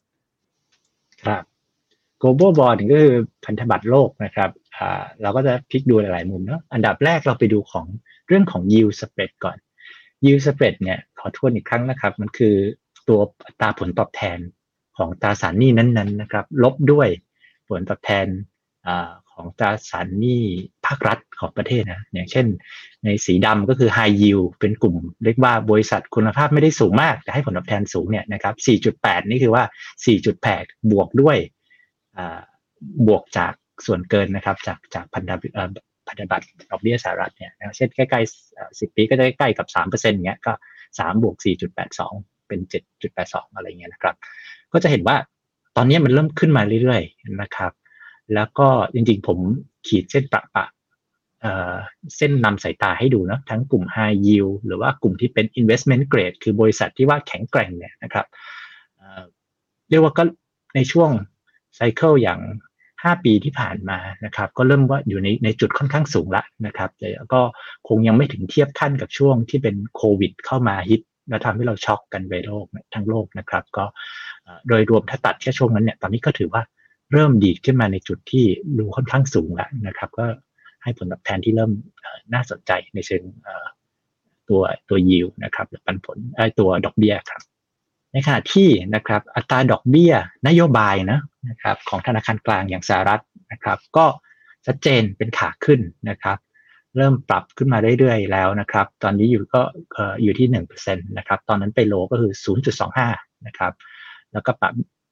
global bond ก็คือพันธบัตรโลกนะครับเราก็จะพลิกดูหลายๆมุมเนาะอันดับแรกเราไปดูของเรื่องของ yield spread ก่อน yield spread เนี่ยขอทวนอีกครั้งนะครับมันคือตัวอัตราผลตอบแทนของตราสารหนี้นั้นๆนะครับลบด้วยผลตอบแทนของตราสารหนี้ภาครัฐของประเทศนะอย่างเช่นในสีดำก็คือ high yield เป็นกลุ่มเรียกว่าบริษัทคุณภาพไม่ได้สูงมากแต่ให้ผลตอบแทนสูงเนี่ยนะครับ 4.8 นี่คือว่า 4.8 บวกด้วยบวกจากส่วนเกินนะครับจากพันธบัตรดอกเบี้ยสหรัฐเนี่ยเช่นใกล้ๆ10 ปีก็จะใกล้กับ 3% อย่างเงี้ยก็3บวก 4.82 เป็น 7.82 อะไรเงี้ยนะครับก็จะเห็นว่าตอนนี้มันเริ่มขึ้นมาเรื่อยๆนะครับแล้วก็จริงๆผมขีดเส้นประเส้นนำสายตาให้ดูนะทั้งกลุ่ม high yield หรือว่ากลุ่มที่เป็น investment grade คือบริษัทที่ว่าแข็งแกร่งเนี่ยนะครับเรียกว่าก็ในช่วงไซเคิลอย่าง5 ปีที่ผ่านมานะครับก็เริ่มว่าอยู่ในจุดค่อนข้างสูงแล้วนะครับแต่ก็คงยังไม่ถึงเทียบขั้นกับช่วงที่เป็นโควิดเข้ามาฮิตแล้วทำให้เราช็อกกันไปทั้งโลกนะครับก็โดยรวมถ้าตัดแค่ช่วงนั้นเนี่ยตอนนี้ก็ถือว่าเริ่มดีขึ้นมาในจุดที่ดูค่อนข้างสูงแล้วนะครับก็ให้ผลตอบแทนที่เริ่มน่าสนใจในเชิงตัว yield นะครับหรือปันผลตัวดอกเบี้ยครับในขณะที่นะครับอัตราดอกเบี้ยนโยบายนะครับของธนาคารกลางอย่างสหรัฐนะครับก็ชัดเจนเป็นขาขึ้นนะครับเริ่มปรับขึ้นมาเรื่อยๆแล้วนะครับตอนนี้อยู่ที่ 1% นะครับตอนนั้นไปโลก็คือ 0.25 นะครับแล้วก็ปรับ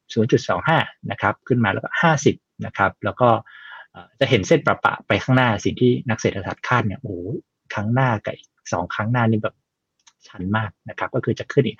0.25 นะครับขึ้นมาแล้วก็50นะครับแล้วก็จะเห็นเส้นประไปข้างหน้าสิ่งที่นักเศรษฐศาสตร์คาดเนี่ยโอ้ครั้งหน้ากับอีก2ครั้งหน้านี่แบบชันมากนะครับก็คือจะขึ้นอีก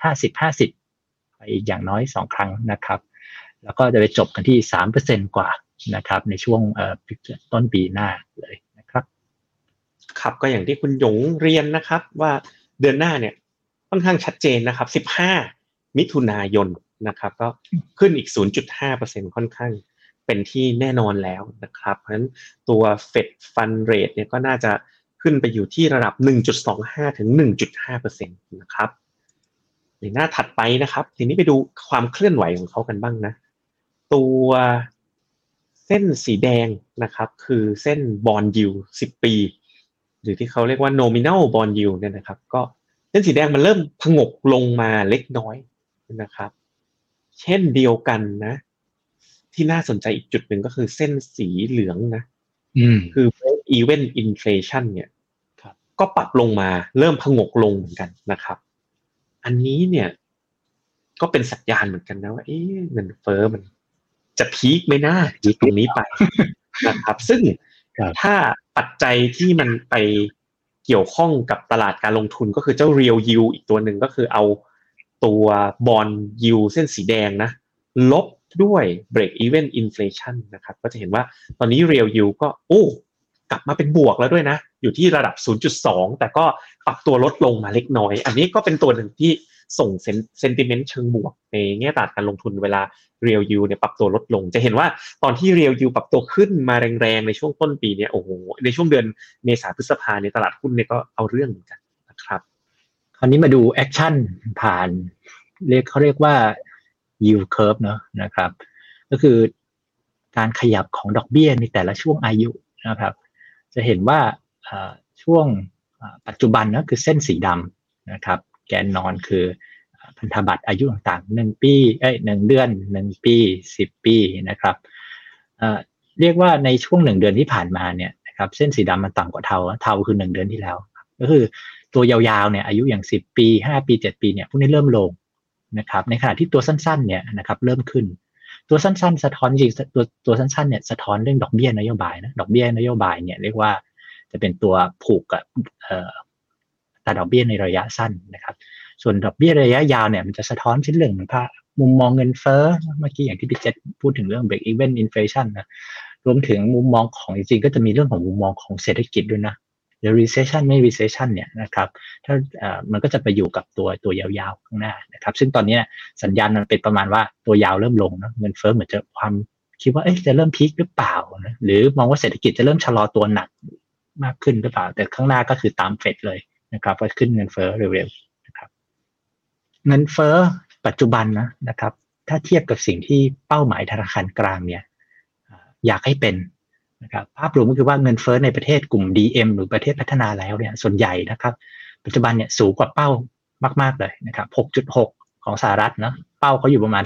50ไปอีกอย่างน้อย2ครั้งนะครับแล้วก็จะไปจบกันที่ 3% กว่านะครับในช่วงต้นปีหน้าเลยนะครับครับก็อย่างที่คุณหยงเรียนนะครับว่าเดือนหน้าเนี่ยค่อนข้างชัดเจนนะครับ15มิถุนายนนะครับก็ขึ้นอีก 0.5% ค่อนข้างเป็นที่แน่นอนแล้วนะครับเพราะฉะนั้นตัว Fed Fund Rate เนี่ยก็น่าจะขึ้นไปอยู่ที่ระดับ 1.25 ถึง 1.5% นะครับในหน้าถัดไปนะครับทีนี้ไปดูความเคลื่อนไหวของเขากันบ้างนะตัวเส้นสีแดงนะครับคือเส้น Bond Yield 10 ปีหรือที่เขาเรียกว่า Nominal Bond Yield เนี่ยนะครับก็เส้นสีแดงมันเริ่มผงกลงมาเล็กน้อยนะครับเช่นเดียวกันนะที่น่าสนใจอีกจุดหนึ่งก็คือเส้นสีเหลืองนะคือ break even inflation เนี่ยก็ปรับลงมาเริ่มผงกลงเหมือนกันนะครับอันนี้เนี่ยก็เป็นสัญญาณเหมือนกันนะว่าเงินเฟ้อมันจะพีคไหมนะอยู่ตรงนี้ไปนะครับซึ่งถ้าปัจจัยที่มันไปเกี่ยวข้องกับตลาดการลงทุนก็คือเจ้า real yield อีกตัวหนึ่งก็คือเอาตัว bond yield เส้นสีแดงนะลบด้วย break even inflation นะครับก็จะเห็นว่าตอนนี้ real yield ก็กลับมาเป็นบวกแล้วด้วยนะอยู่ที่ระดับ 0.2 แต่ก็ปรับตัวลดลงมาเล็กน้อยอันนี้ก็เป็นตัวหนึ่งที่ส่งsentiment เชิงบวกในแง่ตลาดการลงทุนเวลา real yield เนี่ยปรับตัวลดลงจะเห็นว่าตอนที่ real yield ปรับตัวขึ้นมาแรงๆในช่วงต้นปีเนี่ยโอ้โหในช่วงเดือนเมษาพฤษภาในตลาดหุ้นเนี่ยก็เอาเรื่องเหมือนกันนะครับคราวนี้มาดูแอคชั่นผ่านเขาเรียกว่า yield curve เนอะนะครับก็คือการขยับของดอกเบี้ยในแต่ละช่วงอายุนะครับจะเห็นว่าช่วงปัจจุบันนะคือเส้นสีดำนะครับแกนนอนคือพันธบัตรอายุต่างๆ1ปี1เดือน1ปี10ปีนะครับเรียกว่าในช่วง1เดือนที่ผ่านมาเนี่ยนะครับเส้นสีดำมันต่ำกว่าเทาคือ1เดือนที่แล้วก็คือตัวยาวๆเนี่ยอายุอย่าง10ปี5ปี7ปีเนี่ยพวกนี้เริ่มลงนะครับในขณะที่ตัวสั้นๆเนี่ยนะครับเริ่มขึ้นตัวสั้นๆสะท้อนจริงตัวสั้นๆเนี่ยสะท้อนเรื่องดอกเบี้ยนโยบายนะดอกเบี้ยนโยบายเนี่ยเรียกว่าจะเป็นตัวผูกกับอัตราดอกเบี้ยในระยะสั้นนะครับส่วนดอกเบี้ยระยะยาวเนี่ยมันจะสะท้อนเรื่องของมุมมองเงินเฟ้อเมื่อกี้อย่างที่พี่เจษพูดถึงเรื่อง break even inflation นะรวมถึงมุมมองของจริงๆก็จะมีเรื่องของมุมมองของเศรษฐกิจด้วยนะหรือ recession ไม่ recession เนี่ยนะครับถ้ามันก็จะไปอยู่กับตัวยาวๆข้างหน้านะครับซึ่งตอนนี้สัญญาณมันเป็นประมาณว่าตัวยาวเริ่มลงนะเงินเฟ้อเหมือนจะความคิดว่าจะเริ่มพีคหรือเปล่านะหรือมองว่าเศรษฐกิจจะเริ่มชะลอตัวหนักมากขึ้นหรือเปล่าแต่ข้างหน้าก็คือตามเฟดเลยนะครับว่าขึ้นเงินเฟ้อเร็วๆนะครับเงินเฟ้อปัจจุบันนะครับถ้าเทียบกับสิ่งที่เป้าหมายธนาคารกลางเนี่ยอยากให้เป็นนะครับภาพรวมก็คือว่าเงินเฟ้อในประเทศกลุ่ม DM หรือประเทศพัฒนาแล้วเนี่ยส่วนใหญ่นะครับปัจจุบันเนี่ยสูงกว่าเป้ามากๆเลยนะครับ 6.6 ของสหรัฐนะเป้าเขาอยู่ประมาณ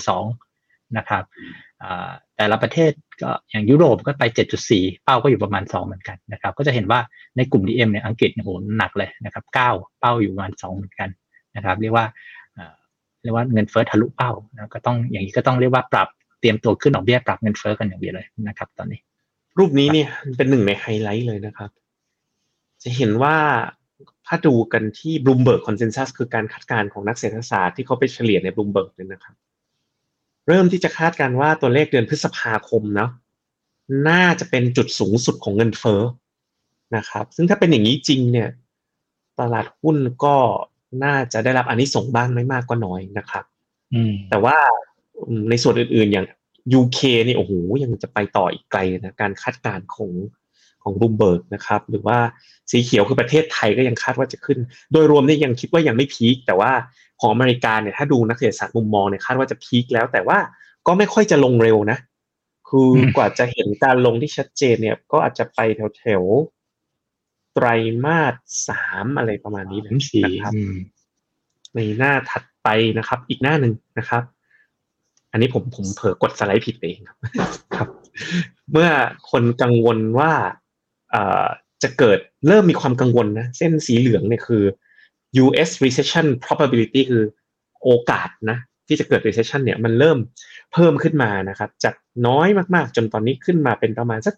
2นะครับแต่ละประเทศก็อย่างยุโรปก็ไป 7.4 เป้าก็อยู่ประมาณ2เหมือนกันนะครับก็จะเห็นว่าในกลุ่ม DM เนี่ยอังกฤษโหหนักเลยนะครับ9เป้าอยู่ประมาณ2เหมือนกันนะครับเรียกว่าเงินเฟ้อทะลุเป้านะก็ต้องอย่างนี้ก็ต้องเรียกว่าปรับเตรียมตัวขึ้นดอกเบี้ยปรับเงินเฟ้อกันอย่างเดียวเลยนะครับตอนนี้รูปนี้เนี่ยเป็นหนึ่งในไฮไลท์เลยนะครับจะเห็นว่าถ้าดูกันที่ Bloomberg Consensus คือการคาดการณ์ของนักเศรษฐศาสตร์ที่เขาไปเฉลี่ยใน Bloomberg เนี่ยนะครับเริ่มที่จะคาดการณ์ว่าตัวเลขเดือนพฤษภาคมเนาะน่าจะเป็นจุดสูงสุดของเงินเฟ้อนะครับซึ่งถ้าเป็นอย่างนี้จริงเนี่ยตลาดหุ้นก็น่าจะได้รับอานิสงส์บ้างไม่มากก็น้อยนะครับแต่ว่าในส่วนอื่นๆอย่าง UK นี่โอ้โหยังจะไปต่ออีกไกลนะการคาดการณ์ของ Bloomberg นะครับหรือว่าสีเขียวคือประเทศไทยก็ยังคาดว่าจะขึ้นโดยรวมเนี่ยยังคิดว่ายังไม่พีคแต่ว่าของอเมริกาเนี่ยถ้าดูนักเศรษฐศาสตร์มุมมองเนี่ยคาดว่าจะพีคแล้วแต่ว่าก็ไม่ค่อยจะลงเร็วนะคือกว่าจะเห็นการลงที่ชัดเจนเนี่ยก็อาจจะไปแถวไตรมาส3อะไรประมาณนี้นะครับในหน้าถัดไปนะครับอีกหน้านึงนะครับอันนี้ผมเผลอกดสไลด์ผิดเองครับเมื่อคนกังวลว่าจะเกิดเริ่มมีความกังวลนะเส้นสีเหลืองเนี่ยคือ US recession probability คือโอกาสนะที่จะเกิด recession เนี่ยมันเริ่มเพิ่มขึ้นมานะครับจากน้อยมากๆจนตอนนี้ขึ้นมาเป็นประมาณสัก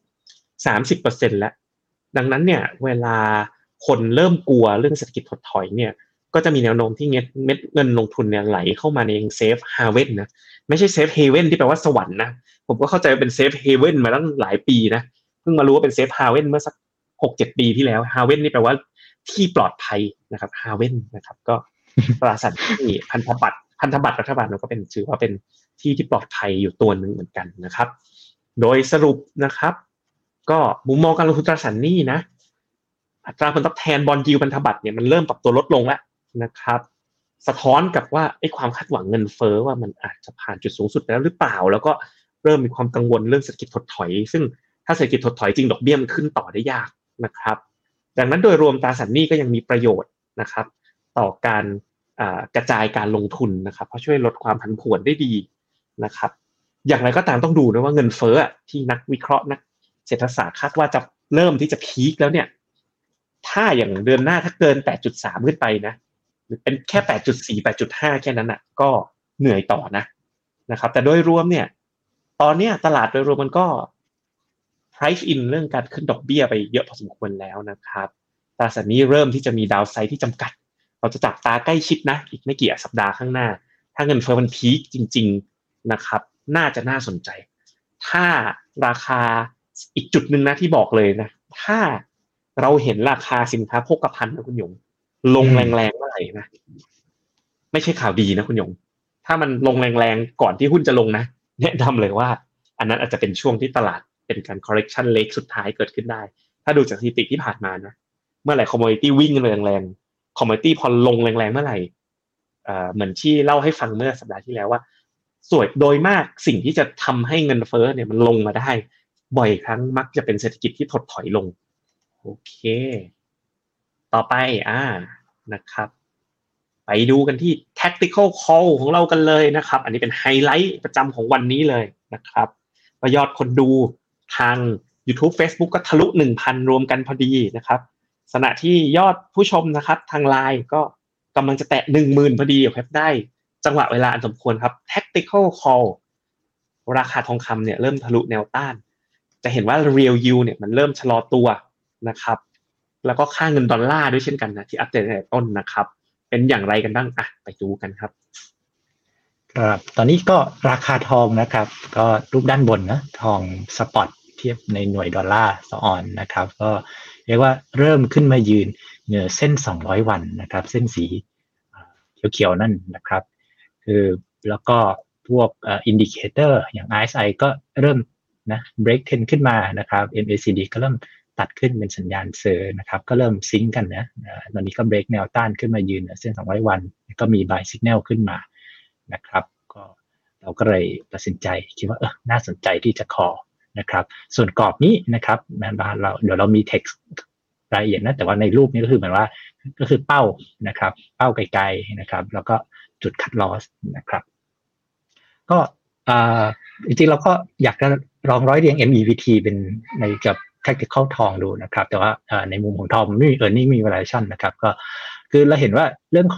30% แล้วดังนั้นเนี่ยเวลาคนเริ่มกลัวเรื่องเศรษฐกิจถดถอยเนี่ยก็จะมีแนวโน้มที่เม็ดเงินลงทุนเนี่ยไหลเข้ามาในเซฟฮาเว่นนะไม่ใช่เซฟเฮเว่นที่แปลว่าสวรรค์นะผมก็เข้าใจว่าเป็นเซฟเฮเว่นมาตั้งหลายปีนะเพิ่งมารู้ว่าเป็นเซฟฮาเว่นเมื่อสัก 6-7 ปีที่แล้วฮาเว่นนี่แปลว่าที่ปลอดภัยนะครับฮาเว่นนะครับก็ตราสารหนี้พันธบัตรรัฐบาลก็เป็นถือว่าเป็นที่ปลอดภัยอยู่ตัวนึงเหมือนกันนะครับโดยสรุปนะครับก็มุมมองการลงทุนตราสารหนี้นะอัตราผลตอบแทนบอนด์ยิลด์พันธบัตรเนี่ยมันเริ่มปรับตัวลดลงแล้วนะครับสะท้อนกับว่าความคาดหวังเงินเฟ้อว่ามันอาจจะผ่านจุดสูงสุดแล้วหรือเปล่าแล้วก็เริ่มมีความกังวลเรื่องเศรษฐกิจถดถอยซึ่งถ้าเศรษฐกิจถดถอยจริงดอกเบี้ยมันขึ้นต่อได้ยากนะครับดังนั้นโดยรวมตราสารหนี้ก็ยังมีประโยชน์นะครับต่อการกระจายการลงทุนนะครับเพราะช่วยลดความผันผวนได้ดีนะครับอย่างไรก็ตามต้องดูนะว่าเงินเฟ้อที่นักวิเคราะห์นักเศรษฐศาสตร์คาดว่าจะเริ่มที่จะพีคแล้วเนี่ยถ้าอย่างเดือนหน้าถ้าเกิน 8.3 ขึ้นไปนะหรือเป็นแค่ 8.4 8.5 แค่นั้นน่ะก็เหนื่อยต่อนะครับแต่โดยรวมเนี่ยตอนนี้ตลาดโดยรวมมันก็ price in เรื่องการขึ้นดอกเบี้ยไปเยอะพอสมควรแล้วนะครับตราสารหนี้เริ่มที่จะมีดาวไซด์ที่จำกัดเราจะจับตาใกล้ชิดนะอีกไม่กี่สัปดาห์ข้างหน้าถ้าเงินเฟ้อมันพีคจริงๆนะครับน่าจะน่าสนใจถ้าราคาอีกจุดนึงนะที่บอกเลยนะถ้าเราเห็นราคาสินค้าโภคภัณฑ์นะคุณหยงลงแรงๆเมื่อไหร่นะไม่ใช่ข่าวดีนะคุณหยงถ้ามันลงแรงๆก่อนที่หุ้นจะลงนะแนะนำเลยว่าอันนั้นอาจจะเป็นช่วงที่ตลาดเป็นการ correction leg สุดท้ายเกิดขึ้นได้ถ้าดูจากสถิติที่ผ่านมานะเมื่อไหร่ commodity วิ่งแรงๆ commodity พอลงแรงๆเมื่อไหร่เหมือนที่เล่าให้ฟังเมื่อสัปดาห์ที่แล้วว่าโดยมากสิ่งที่จะทำให้เงินเฟ้อเนี่ยมันลงมาได้บ่อยครั้งมักจะเป็นเศรษฐกิจที่ถดถอยลงโอเคต่อไปนะครับไปดูกันที่ tactical call ของเรากันเลยนะครับอันนี้เป็นไฮไลท์ประจำของวันนี้เลยนะครับยอดคนดูทาง YouTube Facebook ก็ทะลุ 1,000 รวมกันพอดีนะครับขณะที่ยอดผู้ชมนะครับทาง LINE ก็กำลังจะแตะ 10,000 พอดีครับได้จังหวะเวลาอันสมควรครับ tactical call ราคาทองคำเนี่ยเริ่มทะลุแนวต้านจะเห็นว่า real yield เนี่ยมันเริ่มชะลอตัวนะครับแล้วก็ค่าเงินดอลลาร์ด้วยเช่นกันนะที่อัปเดตในต้นนะครับเป็นอย่างไรกันบ้างไปดูกันครับครับตอนนี้ก็ราคาทองนะครับก็รูปด้านบนนะทองสปอตเทียบในหน่วยดอลลาร์ต่อออนซ์นะครับก็เรียกว่าเริ่มขึ้นมายืนเหนือเส้น200วันนะครับเส้นสีเขียวๆนั่นนะครับคือแล้วก็พวกอินดิเคเตอร์อย่าง RSI ก็เริ่มนะเบรกเทรนขึ้นมานะครับ MACD ก็เริ่มตัดขึ้นเป็นสัญญาณเซอร์นะครับก็เริ่มซิงค์กันนะตอนนี้ก็เบรกแนวต้านขึ้นมายืนเหนือเส้น200วันก็มี buy signal ขึ้นมานะครับก็เราก็เลยตัดสินใจคิดว่าน่าสนใจที่จะคอนะครับส่วนกรอบนี้นะครับเราเดี๋ยวเรามี text รายละเอียดนะแต่ว่าในรูปนี้ก็คือเหมือนว่าก็คือเป้านะครับเป้าไกลๆนะครับแล้วก็จุด cut loss นะครับก็จริงๆเราก็อยากจะลองร้อยเรียง MEVT เป็นในกับ tactical ทองดูนะครับแต่ว่าในมุมของทองไม่มีearning มี valuation นะครับก็คือเราเห็นว่าเรื่อง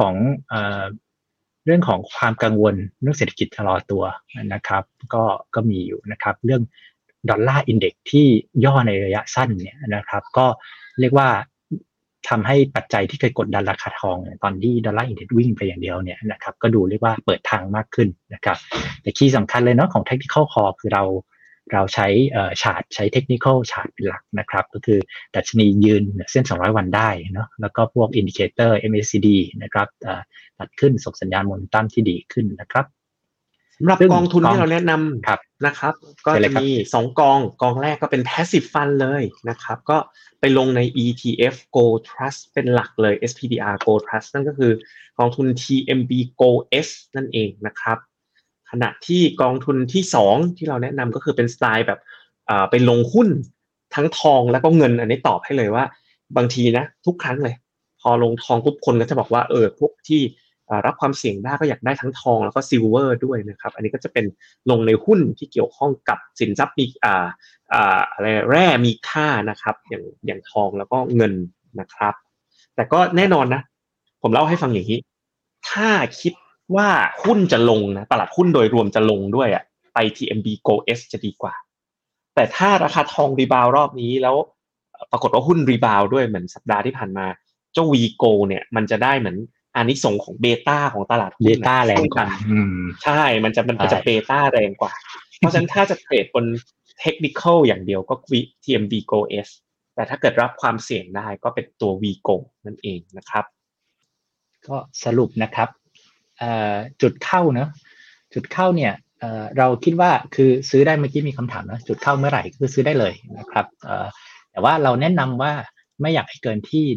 ของความกังวลเรื่องเศรษฐกิจชะลอตัวนะครับก็มีอยู่นะครับเรื่องดอลลาร์อินเด็กซ์ที่ย่อในระยะสั้นเนี่ยนะครับก็เรียกว่าทำให้ปัจจัยที่เคยกดดันราคาทองตอนที่ดอลลาร์อินเด็กซ์วิ่งไปอย่างเดียวเนี่ยนะครับก็ดูเรียกว่าเปิดทางมากขึ้นนะครับแต่คีย์สำคัญเลยเนาะของ Tactical Call คือเราใช้ชาร์ตใช้ Technical ชาร์ตเป็นหลักนะครับก็คือดัชนียืนเส้น200วันได้เนาะแล้วก็พวกอินดิเคเตอร์ MACD นะครับตัดขึ้นส่งสัญญาณโมเมนตัมที่ดีขึ้นนะครับสำหรับกองทุนที่เราแนะนำนะครับก็จะมี2กองแรกก็เป็น Passive Fund เลยนะครับก็ไปลงใน ETF Gold Trust เป็นหลักเลย SPDR Gold Trust นั่นก็คือกองทุน TMB Gold S นั่นเองนะครับขณะที่กองทุนที่2ที่เราแนะนำก็คือเป็นสไตล์แบบไปลงหุ้นทั้งทองแล้วก็เงินอันนี้ตอบให้เลยว่าบางทีนะทุกครั้งเลยพอลงทองทุกคนก็จะบอกว่าพวกที่รับความเสี่ยงได้ก็อยากได้ทั้งทองแล้วก็ซิลเวอร์ด้วยนะครับอันนี้ก็จะเป็นลงในหุ้นที่เกี่ยวข้องกับสินทรัพย์มีอะไรแร่มีค่านะครับอย่างทองแล้วก็เงินนะครับแต่ก็แน่นอนนะผมเล่าให้ฟังอย่างนี้ถ้าคิดว่าหุ้นจะลงนะตลาดหุ้นโดยรวมจะลงด้วยไป TMB Gold S จะดีกว่าแต่ถ้าราคาทองรีบาวรอบนี้แล้วปรากฏว่าหุ้นรีบาวด้วยเหมือนสัปดาห์ที่ผ่านมาเจ้า VGO เนี่ยมันจะได้เหมือนอานิสงส์ของเบต้าของตลาดหุ้นเบต้าแรงกว่าใช่มันจะเบต้าแรงกว่าเพราะฉะนั้นถ้าจะเทรดบน technical อย่างเดียวก็ TMB Gold S แต่ถ้าเกิดรับความเสี่ยงได้ก็เป็นตัว VGO นั่นเองนะครับก็สรุปนะครับจุดเข้าเนอะจุดเข้าเนี่ยเราคิดว่าคือซื้อได้เมื่อกี้มีคำถามนะจุดเข้าเมื่อไหร่คือซื้อได้เลยนะครับแต่ว่าเราแนะนำว่าไม่อยากให้เกินที่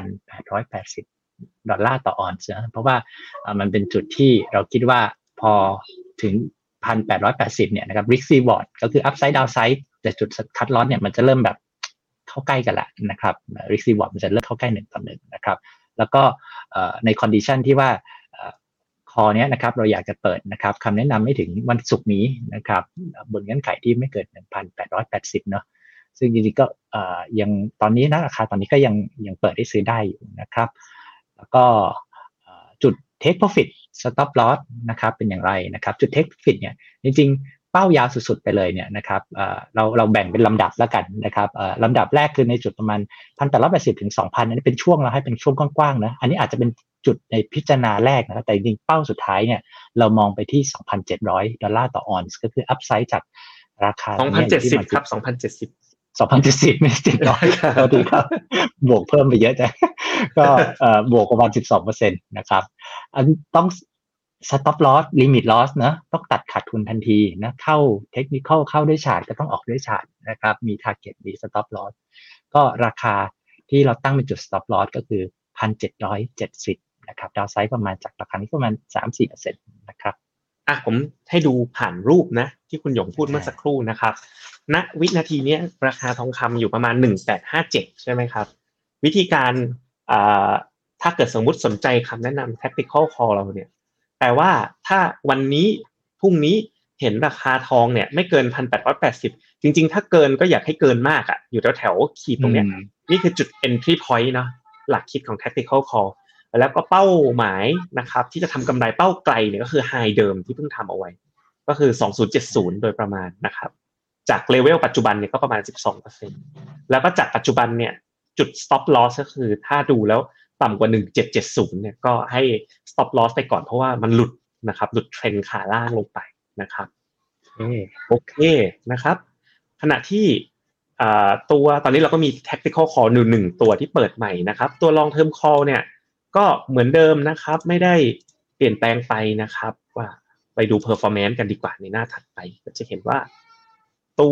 1,880 ดอลลาร์ต่อออนซ์นะเพราะว่ามันเป็นจุดที่เราคิดว่าพอถึง 1,880 เนี่ยนะครับ risk reward ก็คือ upside downside แต่จุด cut loss เนี่ยมันจะเริ่มแบบเข้าใกล้กันละนะครับ risk reward มันจะเริ่มเข้าใกล้1 ต่อ 1นะครับแล้วก็ใน condition ที่ว่าคอเนี้ยนะครับเราอยากจะเปิดนะครับคำแนะนำไม่ถึงวันศุกร์นี้นะครับบนเงื่อนไขที่ไม่เกิน 1,880 เนาะซึ่งจริงๆก็ยังตอนนี้นะราคาตอนนี้ก็ยังเปิดให้ซื้อได้อยู่นะครับแล้วก็จุด take profit stop loss นะครับเป็นอย่างไรนะครับจุด take profit เนี่ยจริงๆเป้ายาวสุดๆไปเลยเนี่ยนะครับเราแบ่งเป็นลำดับแล้วกันนะครับลำดับแรกคือในจุดประมาณ 1,880 ถึง 2,000 อันนี้เป็นช่วงเราให้เป็นช่วงกว้างๆนะอันนี้อาจจะเป็นจุดในพิจารณาแรกนะแต่จริงๆเป้าสุดท้ายเนี่ยเรามองไปที่ 2,700 ดอลลาร์ต่อออนซ์ก็คืออัพไซด์จากราคา 2,070 ครับ 2,070 ไม่700ครับดีครับบวกเพิ่มไปเยอะจ้ะก็บวกประมาณ 12% นะครับอันต้อง stop loss limit loss นะต้องตัดขาดทุนทันทีนะเข้า technical เข้าด้วยชาร์ตก็ต้องออกด้วยชาร์ตนะครับมี target มี stop loss ก็ราคาที่เราตั้งเป็นจุด stop loss ก็คือ 1,770 นะครับดาวไซด์ประมาณจากราคานี้ประมาณ 3-4% นะครับผมให้ดูผ่านรูปนะที่คุณหยงพูดเมื่อสักครู่นะครับณวินาทีนี้ราคาทองคำอยู่ประมาณ1857ใช่ไหมครับวิธีการถ้าเกิดสมมุติสนใจคำแนะนำ tactical call เราเนี่ยแต่ว่าถ้าวันนี้พรุ่งนี้เห็นราคาทองเนี่ยไม่เกิน 1,880 จริงๆถ้าเกินก็อยากให้เกินมากอ่ะอยู่แถวๆขีดตรงเนี้ยนี่คือจุด entry point เนาะหลักคิดของ tactical call แล้วก็เป้าหมายนะครับที่จะทำกำไรเป้าไกลเนี่ยก็คือ high เดิมที่เพิ่งทำเอาไว้ก็คือ2070โดยประมาณนะครับจากเลเวลปัจจุบันเนี่ยก็ประมาณ 12% แล้วก็จากปัจจุบันเนี่ยจุด stop loss ก็คือถ้าดูแล้วต่ำกว่า1770เนี่ยก็ให้ stop loss ไปก่อนเพราะว่ามันหลุดนะครับหลุดเทรนด์ขาล่างลงไปนะครับโอเคนะครับขณะที่ตัวตอนนี้เราก็มี tactical call 1ตัวที่เปิดใหม่นะครับตัว long term call เนี่ยก็เหมือนเดิมนะครับไม่ได้เปลี่ยนแปลงไปนะครับว่าไปดู performance กันดีกว่าในหน้าถัดไปก็จะเห็นว่าตัว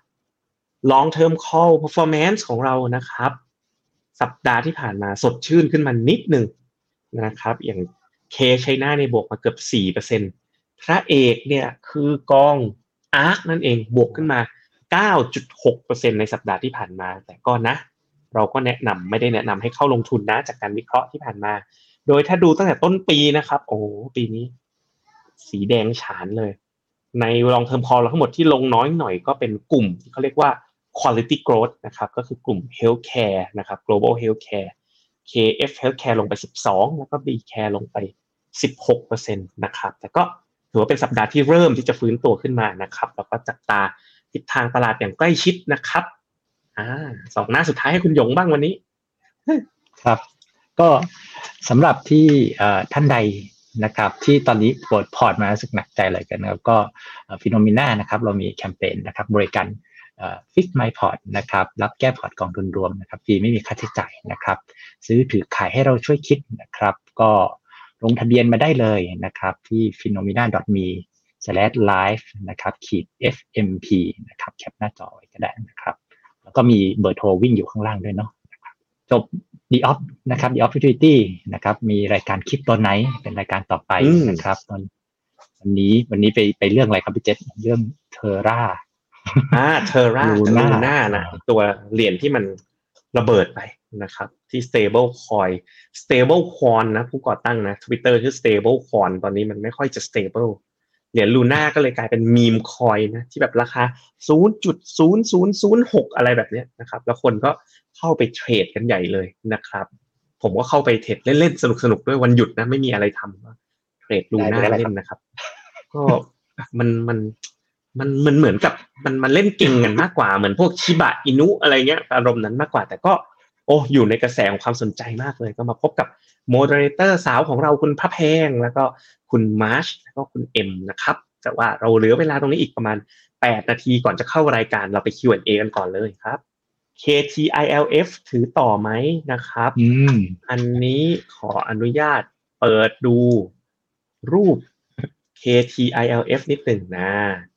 long term call performance ของเรานะครับสัปดาห์ที่ผ่านมาสดชื่นขึ้นมานิดนึงนะครับอย่าง K China ในบวกมาเกือบ 4% พระเอกเนี่ยคือกอง ARK นั่นเองบวกขึ้นมา 9.6% ในสัปดาห์ที่ผ่านมาแต่ก็นะเราก็ไม่ได้แนะนำให้เข้าลงทุนนะจากการวิเคราะห์ที่ผ่านมาโดยถ้าดูตั้งแต่ต้นปีนะครับโอ้ปีนี้สีแดงฉานเลยใน long term call เราทั้งหมดที่ลงน้อยหน่อยก็เป็นกลุ่มที่เขาเรียกว่า quality growth นะครับก็คือกลุ่ม healthcare นะครับ global healthcare KF healthcare ลงไป 12% แล้วก็ BCare ลงไป 16% นะครับแต่ก็ถือว่าเป็นสัปดาห์ที่เริ่มที่จะฟื้นตัวขึ้นมานะครับแล้วก็จับตาทิศทางตลาดอย่างใกล้ชิดนะครับสองหน้าสุดท้ายให้คุณหยงบ้างวันนี้ครับก็สำหรับที่ท่านใดนะครับที่ตอนนี้เปิดพอร์ตมารู้สึกหนักใจเลยกันแล้วก็ฟิโนมิน่านะครับเรามีแคมเปญนะครับบริการFix My Port นะครับรับแก้พอร์ตกองทุนรวมนะครับฟรีไม่มีค่าใช้จ่ายนะครับซื้อถือขายให้เราช่วยคิดนะครับก็ลงทะเบียนมาได้เลยนะครับที่ phenomena.me/live นะครับ-fmp นะครับแคปหน้าจอไว้ก็ได้นะครับแล้วก็มีเบอร์โทรวิ่งอยู่ข้างล่างด้วยเนาะนะครับจบ The Op นะครับ The Opportunity นะครับมีรายการคลิปตัวไหนเป็นรายการต่อไปนะครับวันนี้ไปเรื่องอะไรครับพี่เจษเรื่องเทอร่า Terra Luna นะตัวเหรียญที่มันระเบิดไปนะครับที่ stable coin นะผู้ก่อตั้งนะ Twitter ชื่อ stable coin ตอนนี้มันไม่ค่อยจะ stable เหรียญ Luna ก็เลยกลายเป็น meme coin นะที่แบบราคา 0.0006 อะไรแบบนี้นะครับแล้วคนก็เข้าไปเทรดกันใหญ่เลยนะครับผมก็เข้าไปเทรดเล่นๆสนุกๆด้วยวันหยุดนะไม่มีอะไรทำก็เทรด Luna เล่นนะครับก็มันเหมือนกับมันเล่นเก่งกันมากกว่าเหมือนพวกชิบะอินุอะไรเงี้ยอารมณ์นั้นมากกว่าแต่ก็อยู่ในกระแสของความสนใจมากเลยก็มาพบกับโมเดเลเตอร์สาวของเราคุณพระแพงแล้วก็คุณมาร์ชแล้วก็คุณเอ็มนะครับแต่ว่าเราเหลือเวลาตรงนี้อีกประมาณ8นาทีก่อนจะเข้ารายการเราไป Q&A กันก่อนเลยครับ KTILF ถือต่อไหมนะครับอันนี้ขออนุญาตเปิดดูรูป KTILF นิดหนึ่งนะ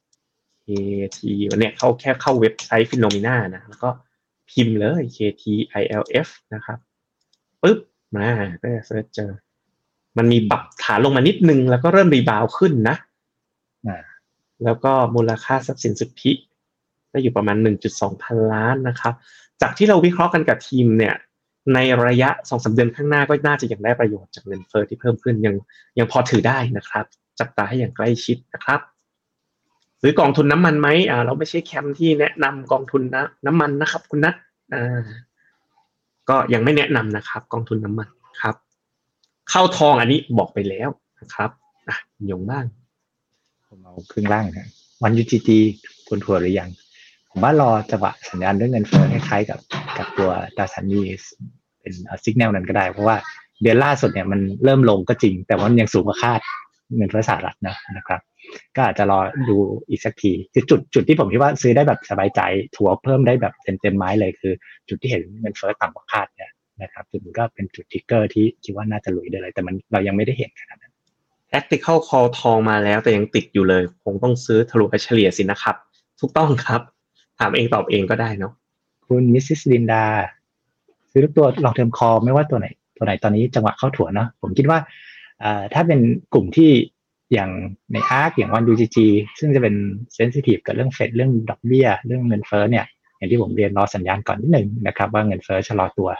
KT วันนี้เข้าเว็บไซต์ Phenomena นะแล้วก็พิมพ์เลย KTILF นะครับปึ๊บมาก็จะเสิร์ชเจอมันมีปรับฐานลงมานิดนึงแล้วก็เริ่มรีบาวขึ้นนะแล้วก็มูลค่าทรัพย์สินสุทธิก็อยู่ประมาณ 1.2 พันล้านนะครับจากที่เราวิเคราะห์กันกับทีมเนี่ยในระยะ 2-3 เดือนข้างหน้าก็น่าจะยังได้ประโยชน์จากเงินเฟ้อที่เพิ่มขึ้นยังพอถือได้นะครับจับตาให้อย่างใกล้ชิดนะครับซื้อกองทุนน้ำมันไหมเราไม่ใช่แคมที่แนะนำกองทุนน้ำมันนะครับคุณนัทก็ยังไม่แนะนำนะครับกองทุนน้ำมันครับเข้าทองอันนี้บอกไปแล้วนะครับยงบ้างผมเอาครึ่งล่างนะวัน UGG คุณทัวร์หรือยังผมว่ารอจังหวะสัญญาณเรื่องเงินเฟ้อคล้ายๆกับตัวตราสารหนี้เป็นสัญญาณนั้นก็ได้เพราะว่าเดือนล่าสุดเนี่ยมันเริ่มลงก็จริงแต่ว่ามันยังสูงกว่าคาดเงินเฟ้อสหรัฐนะครับก็อาจจะรอดูอีกสักทีคือจุดที่ผมคิดว่าซื้อได้แบบสบายใจถัวเพิ่มได้แบบเต็มไม้เลยคือจุดที่เห็นเงินเฟ้อต่ำกว่าคาดเนี่ยนะครับจุดนี้ก็เป็นจุดทริกเกอร์ที่คิดว่าน่าจะลุยได้เลยแต่มันเรายังไม่ได้เห็นขนาดนั้น Tactical Call ทองมาแล้วแต่ยังติดอยู่เลยคงต้องซื้อทะลุเฉลี่ยสินะครับถูกต้องครับถามเองตอบเองก็ได้เนาะคุณมิสซิสลินดาซื้อตัว Long Term Call ไม่ว่าตัวไหนตอนนี้จังหวะเข้าถัวเนาะผมคิดว่าถ้าเป็นกลุ่มที่อย่างใน ARK อย่าง 1UGG ซึ่งจะเป็นเซนซิทีฟกับเรื่องเฟดเรื่องดอกเบี้ยเรื่องเงินเฟ้อเนี่ยอย่างที่ผมเรียนรอสัญญาณก่อนนิดนึงนะครับว่าเงินเฟ้อชะลอตัว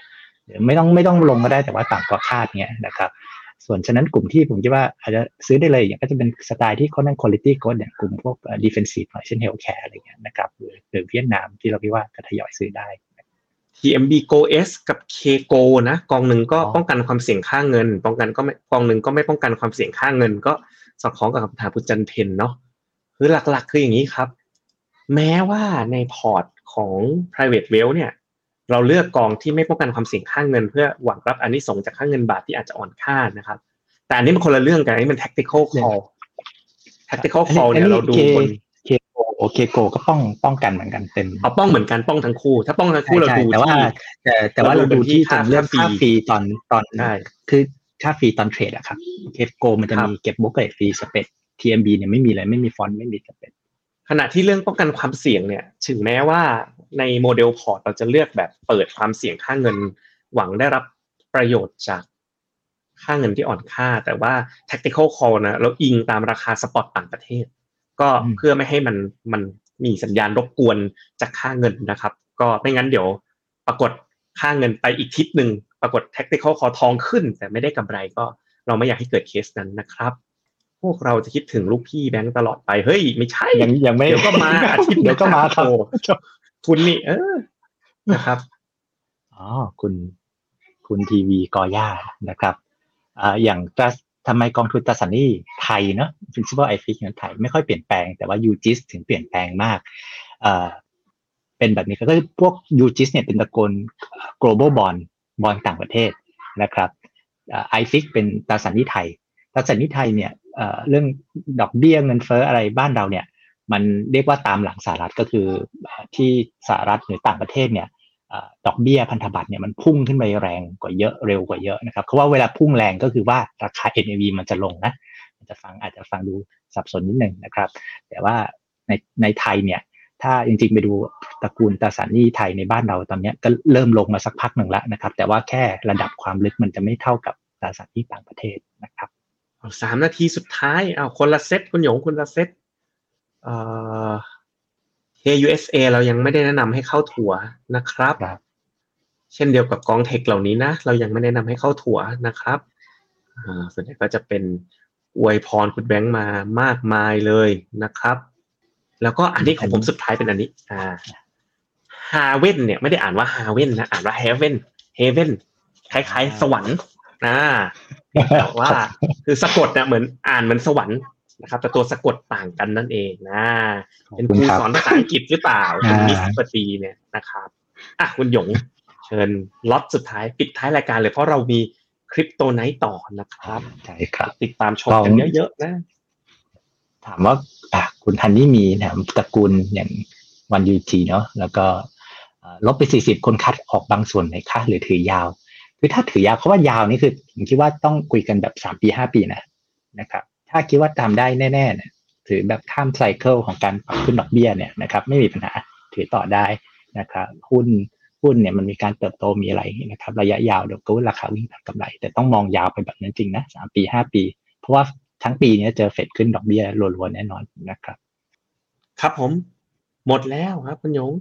ไม่ต้องลงก็ได้แต่ว่าต่ำกว่าคาดเงี้ยนะครับส่วนฉะนั้นกลุ่มที่ผมคิดว่าอาจจะซื้อได้เลยอย่างก็จะเป็นสไตล์ที่ค่อนข้าง quality growth อย่างกลุ่มพวก defensive หน่อยเช่น healthcare อะไรเงี้ยนะครับหรือเวียดนามที่เราคิดว่าจะทยอยซื้อได้ TMB GoS กับ KGO นะกองหนึ่งก็ป้องกันความเสี่ยงค่าเงินป้องกันก็ไม่กองหนึ่งก็ไม่ป้องกันความเสี่ยงค่าเงินก็สอดคล้องกับคำถามคุณจันเพ็ญเนาะคือหลักๆคืออย่างนี้ครับแม้ว่าในพอร์ตของ private wealth เนี่ยเราเลือกกองที่ไม่ป้องกันความเสี่ยงค่าเงินเพื่อหวังรับอานิสงส์จากค่าเงินบาทที่อาจจะอ่อนค่านะครับแต่อันนี้มันคนละเรื่องกันอันนี้มัน tactical call เนี่ยเราดูบนเคโกก็ป้องกันเหมือนกันเต็มเอาป้องเหมือนกันป้องทั้งคู่ถ้าป้องทั้งคู่เราดูแต่ว่าเราดูที่เรื่องค่าฟรีตอนคือค่าฟรีตอนเทรดอะครับเคโกมันจะมีเก็บโบรกเกอร์ฟรีสเปด TMB เนี่ยไม่มีเลยไม่มีฟอนต์ไม่มีสเปดขณะที่เรื่องป้องกันความเสี่ยงเนี่ยถึงแม้ว่าในโมเดลพอร์ตเราจะเลือกแบบเปิดความเสี่ยงค่าเงินหวังได้รับประโยชน์จากค่าเงินที่อ่อนค่าแต่ว่า tactical call นะเราอิงตามราคาสปอตต่างประเทศก็เพื่อไม่ให้มันมีสัญญาณรบกวนจากค่าเงินนะครับก็ไม่งั้นเดี๋ยวปรากฏค่าเงินไปอีกทิศนึงปรากฏ tactical call ทองขึ้นแต่ไม่ได้กำไรก็เราไม่อยากให้เกิดเคสนั้นนะครับพวกเราจะคิดถึงลูกพี่แบงค์ตลอดไปเฮ้ยไม่ใช่ยังไม่เดี๋ยวก็มาอาทิตย์เดี๋ยวก็มาครับคุณนี่นะครับคุณทีวีกอย่านะครับอย่างทำไมกองทุนตราสารหนี้ไทยเนาะ principal IFIX ในไทยไม่ค่อยเปลี่ยนแปลงแต่ว่า UGIS ถึงเปลี่ยนแปลงมากเป็นแบบนี้ก็คือพวก UGIS เนี่ยเป็นตระกูล global bond ต่างประเทศนะครับIFIX เป็นตราสารหนี้ไทยตราสารหนี้ไทยเนี่ยเรื่องดอกเบี้ยเงินเฟ้ออะไรบ้านเราเนี่ยมันเรียกว่าตามหลังสหรัฐก็คือที่สหรัฐหรือต่างประเทศเนี่ยดอกเบี้ยพันธบัตรเนี่ยมันพุ่งขึ้นไปแรงกว่าเยอะเร็วกว่าเยอะนะครับเพราะว่าเวลาพุ่งแรงก็คือว่าราคา NAV มันจะลงนะอาจจะฟังดูสับสนนิดนึงนะครับแต่ว่าในไทยเนี่ยถ้าจริงๆไปดูตระกูลตราสารหนี้ไทยในบ้านเราตอนนี้ก็เริ่มลงมาสักพักหนึ่งแล้วนะครับแต่ว่าแค่ระดับความลึกมันจะไม่เท่ากับตราสารหนี้ต่างประเทศนะครับ 3 นาทีสุดท้ายคนละเซตคุณหยงคนละเซตKUSA เรายังไม่ได้แนะนำให้เข้าถัวนะครับเช่นเดียวกับกองเทคเหล่านี้นะเรายังไม่แนะนำให้เข้าถัวนะครับส่วนใหญ่ก็จะเป็นอวยพรคุณแบงค์มามากมายเลยนะครับแล้วก็อันนี้ของผมสุดท้ายเป็นอันนี้ฮาเว่นเนี่ยไม่ได้อ่านว่าฮาเว่นนะอ่านว่าเฮเว่นคล้ายๆสวรรค์แต่ว่าคือสะกดเนี่ยเหมือนอ่านเหมือนสวรรค์นะครับแต่ตัวสะกดต่างกันนั่นเองเป็นครูสอนภาษาอังกฤษหรือเปล่าเป็นมิสปตีเนี่ยนะครับคุณหยงเชิญล็อตสุดท้ายปิดท้ายรายการเลยเพราะเรามีคริปโตไนท์ต่อนะครับใช่ครับติดตามชมกันเยอะๆนะถามว่าคุณทันนี่มีนะตระกูลอย่างวันยูจีเนาะแล้วก็ลบไป40คนคัดออกบางส่วนไหนคะหรือถือยาวคือถ้าถือยาวเพราะว่ายาวนี่คือผมคิดว่าต้องคุยกันแบบ3 ปี 5 ปีนะครับถ้าคิดว่าตามได้แน่ๆเนี่ยถือแบบข้ามไซเคิลของการปรับขึ้นดอกเบี้ยเนี่ยนะครับไม่มีปัญหาถือต่อได้นะครับหุ้นเนี่ยมันมีการเติบโตมีอะไรนะครับระยะยาวเดี๋ยวก็ราคาวิ่งตามกำไรแต่ต้องมองยาวไปแบบนั้นจริงนะ3 ปี 5 ปีเพราะว่าทั้งปีนี้เจอเฟดขึ้นดอกเบี้ยรัวๆแน่นอนนะครับครับผมหมดแล้วครับคุณยง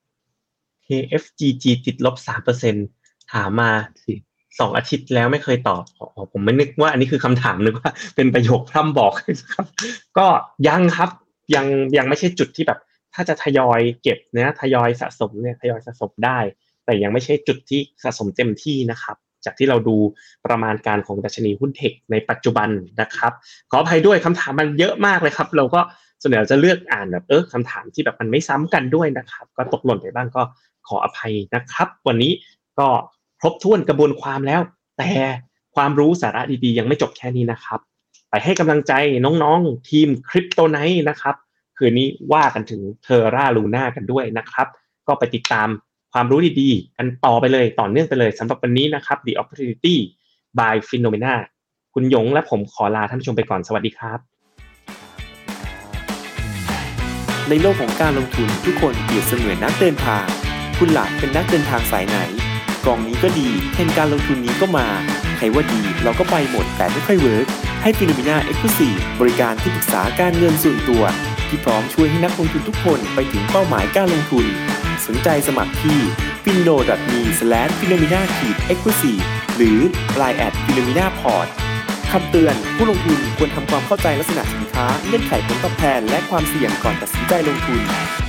KFGG ติดลบ 3% ถามมา2 อาทิตย์แล้วไม่เคยตอบผมไม่นึกว่าอันนี้คือคำถามนึกว่าเป็นประโยคพร่ำบอกครับก็ยังครับยังไม่ใช่จุดที่แบบถ้าจะทยอยเก็บนะทยอยสะสมเนี่ยทยอยสะสมได้แต่ยังไม่ใช่จุดที่สะสมเต็มที่นะครับจากที่เราดูประมาณการของดัชนีหุ้นเทคในปัจจุบันนะครับขออภัยด้วยคำถามมันเยอะมากเลยครับเราก็ส่วนใหญ่จะเลือกอ่านแบบคำถามที่แบบมันไม่ซ้ำกันด้วยนะครับก็ตกหล่นไปบ้างก็ขออภัยนะครับวันนี้ก็ครบถ้วนกระบวนความแล้วแต่ความรู้สาระดีๆยังไม่จบแค่นี้นะครับไปให้กำลังใจน้องๆทีมคริปโตไนท์นะครับคืนนี้ว่ากันถึงเทอร่าลูน่ากันด้วยนะครับก็ไปติดตามความรู้ดีๆกันต่อไปเลยต่อเนื่องไปเลยสำหรับวันนี้นะครับ The Opportunity by Phenomena คุณหยงและผมขอลาท่านผู้ชมไปก่อนสวัสดีครับในโลกของการลงทุนทุกคนเปรียบเสมือนนักเดินทางคุณหลักเป็นนักเดินทางสายไหนกองนี้ก็ดีเทรนด์การลงทุนนี้ก็มาใครว่าดีเราก็ไปหมดแต่ไม่ค่อยเวิร์กให้ Phenomena Exclusive บริการที่ปรึกษาการเงินส่วนตัวทที่พร้อมช่วยให้นักลงทุนทุกคนไปถึงเป้าหมายการลงทุนสนใจสมัครที่ findo.me/phenomena-exclusive หรือ line@phenomenaport คำเตือนผู้ลงทุนควรทำความเข้าใจลักษณะสินค้าเงื่อนไขผลตอบแทนและความเสี่ยงก่อนตัดสินใจลงทุน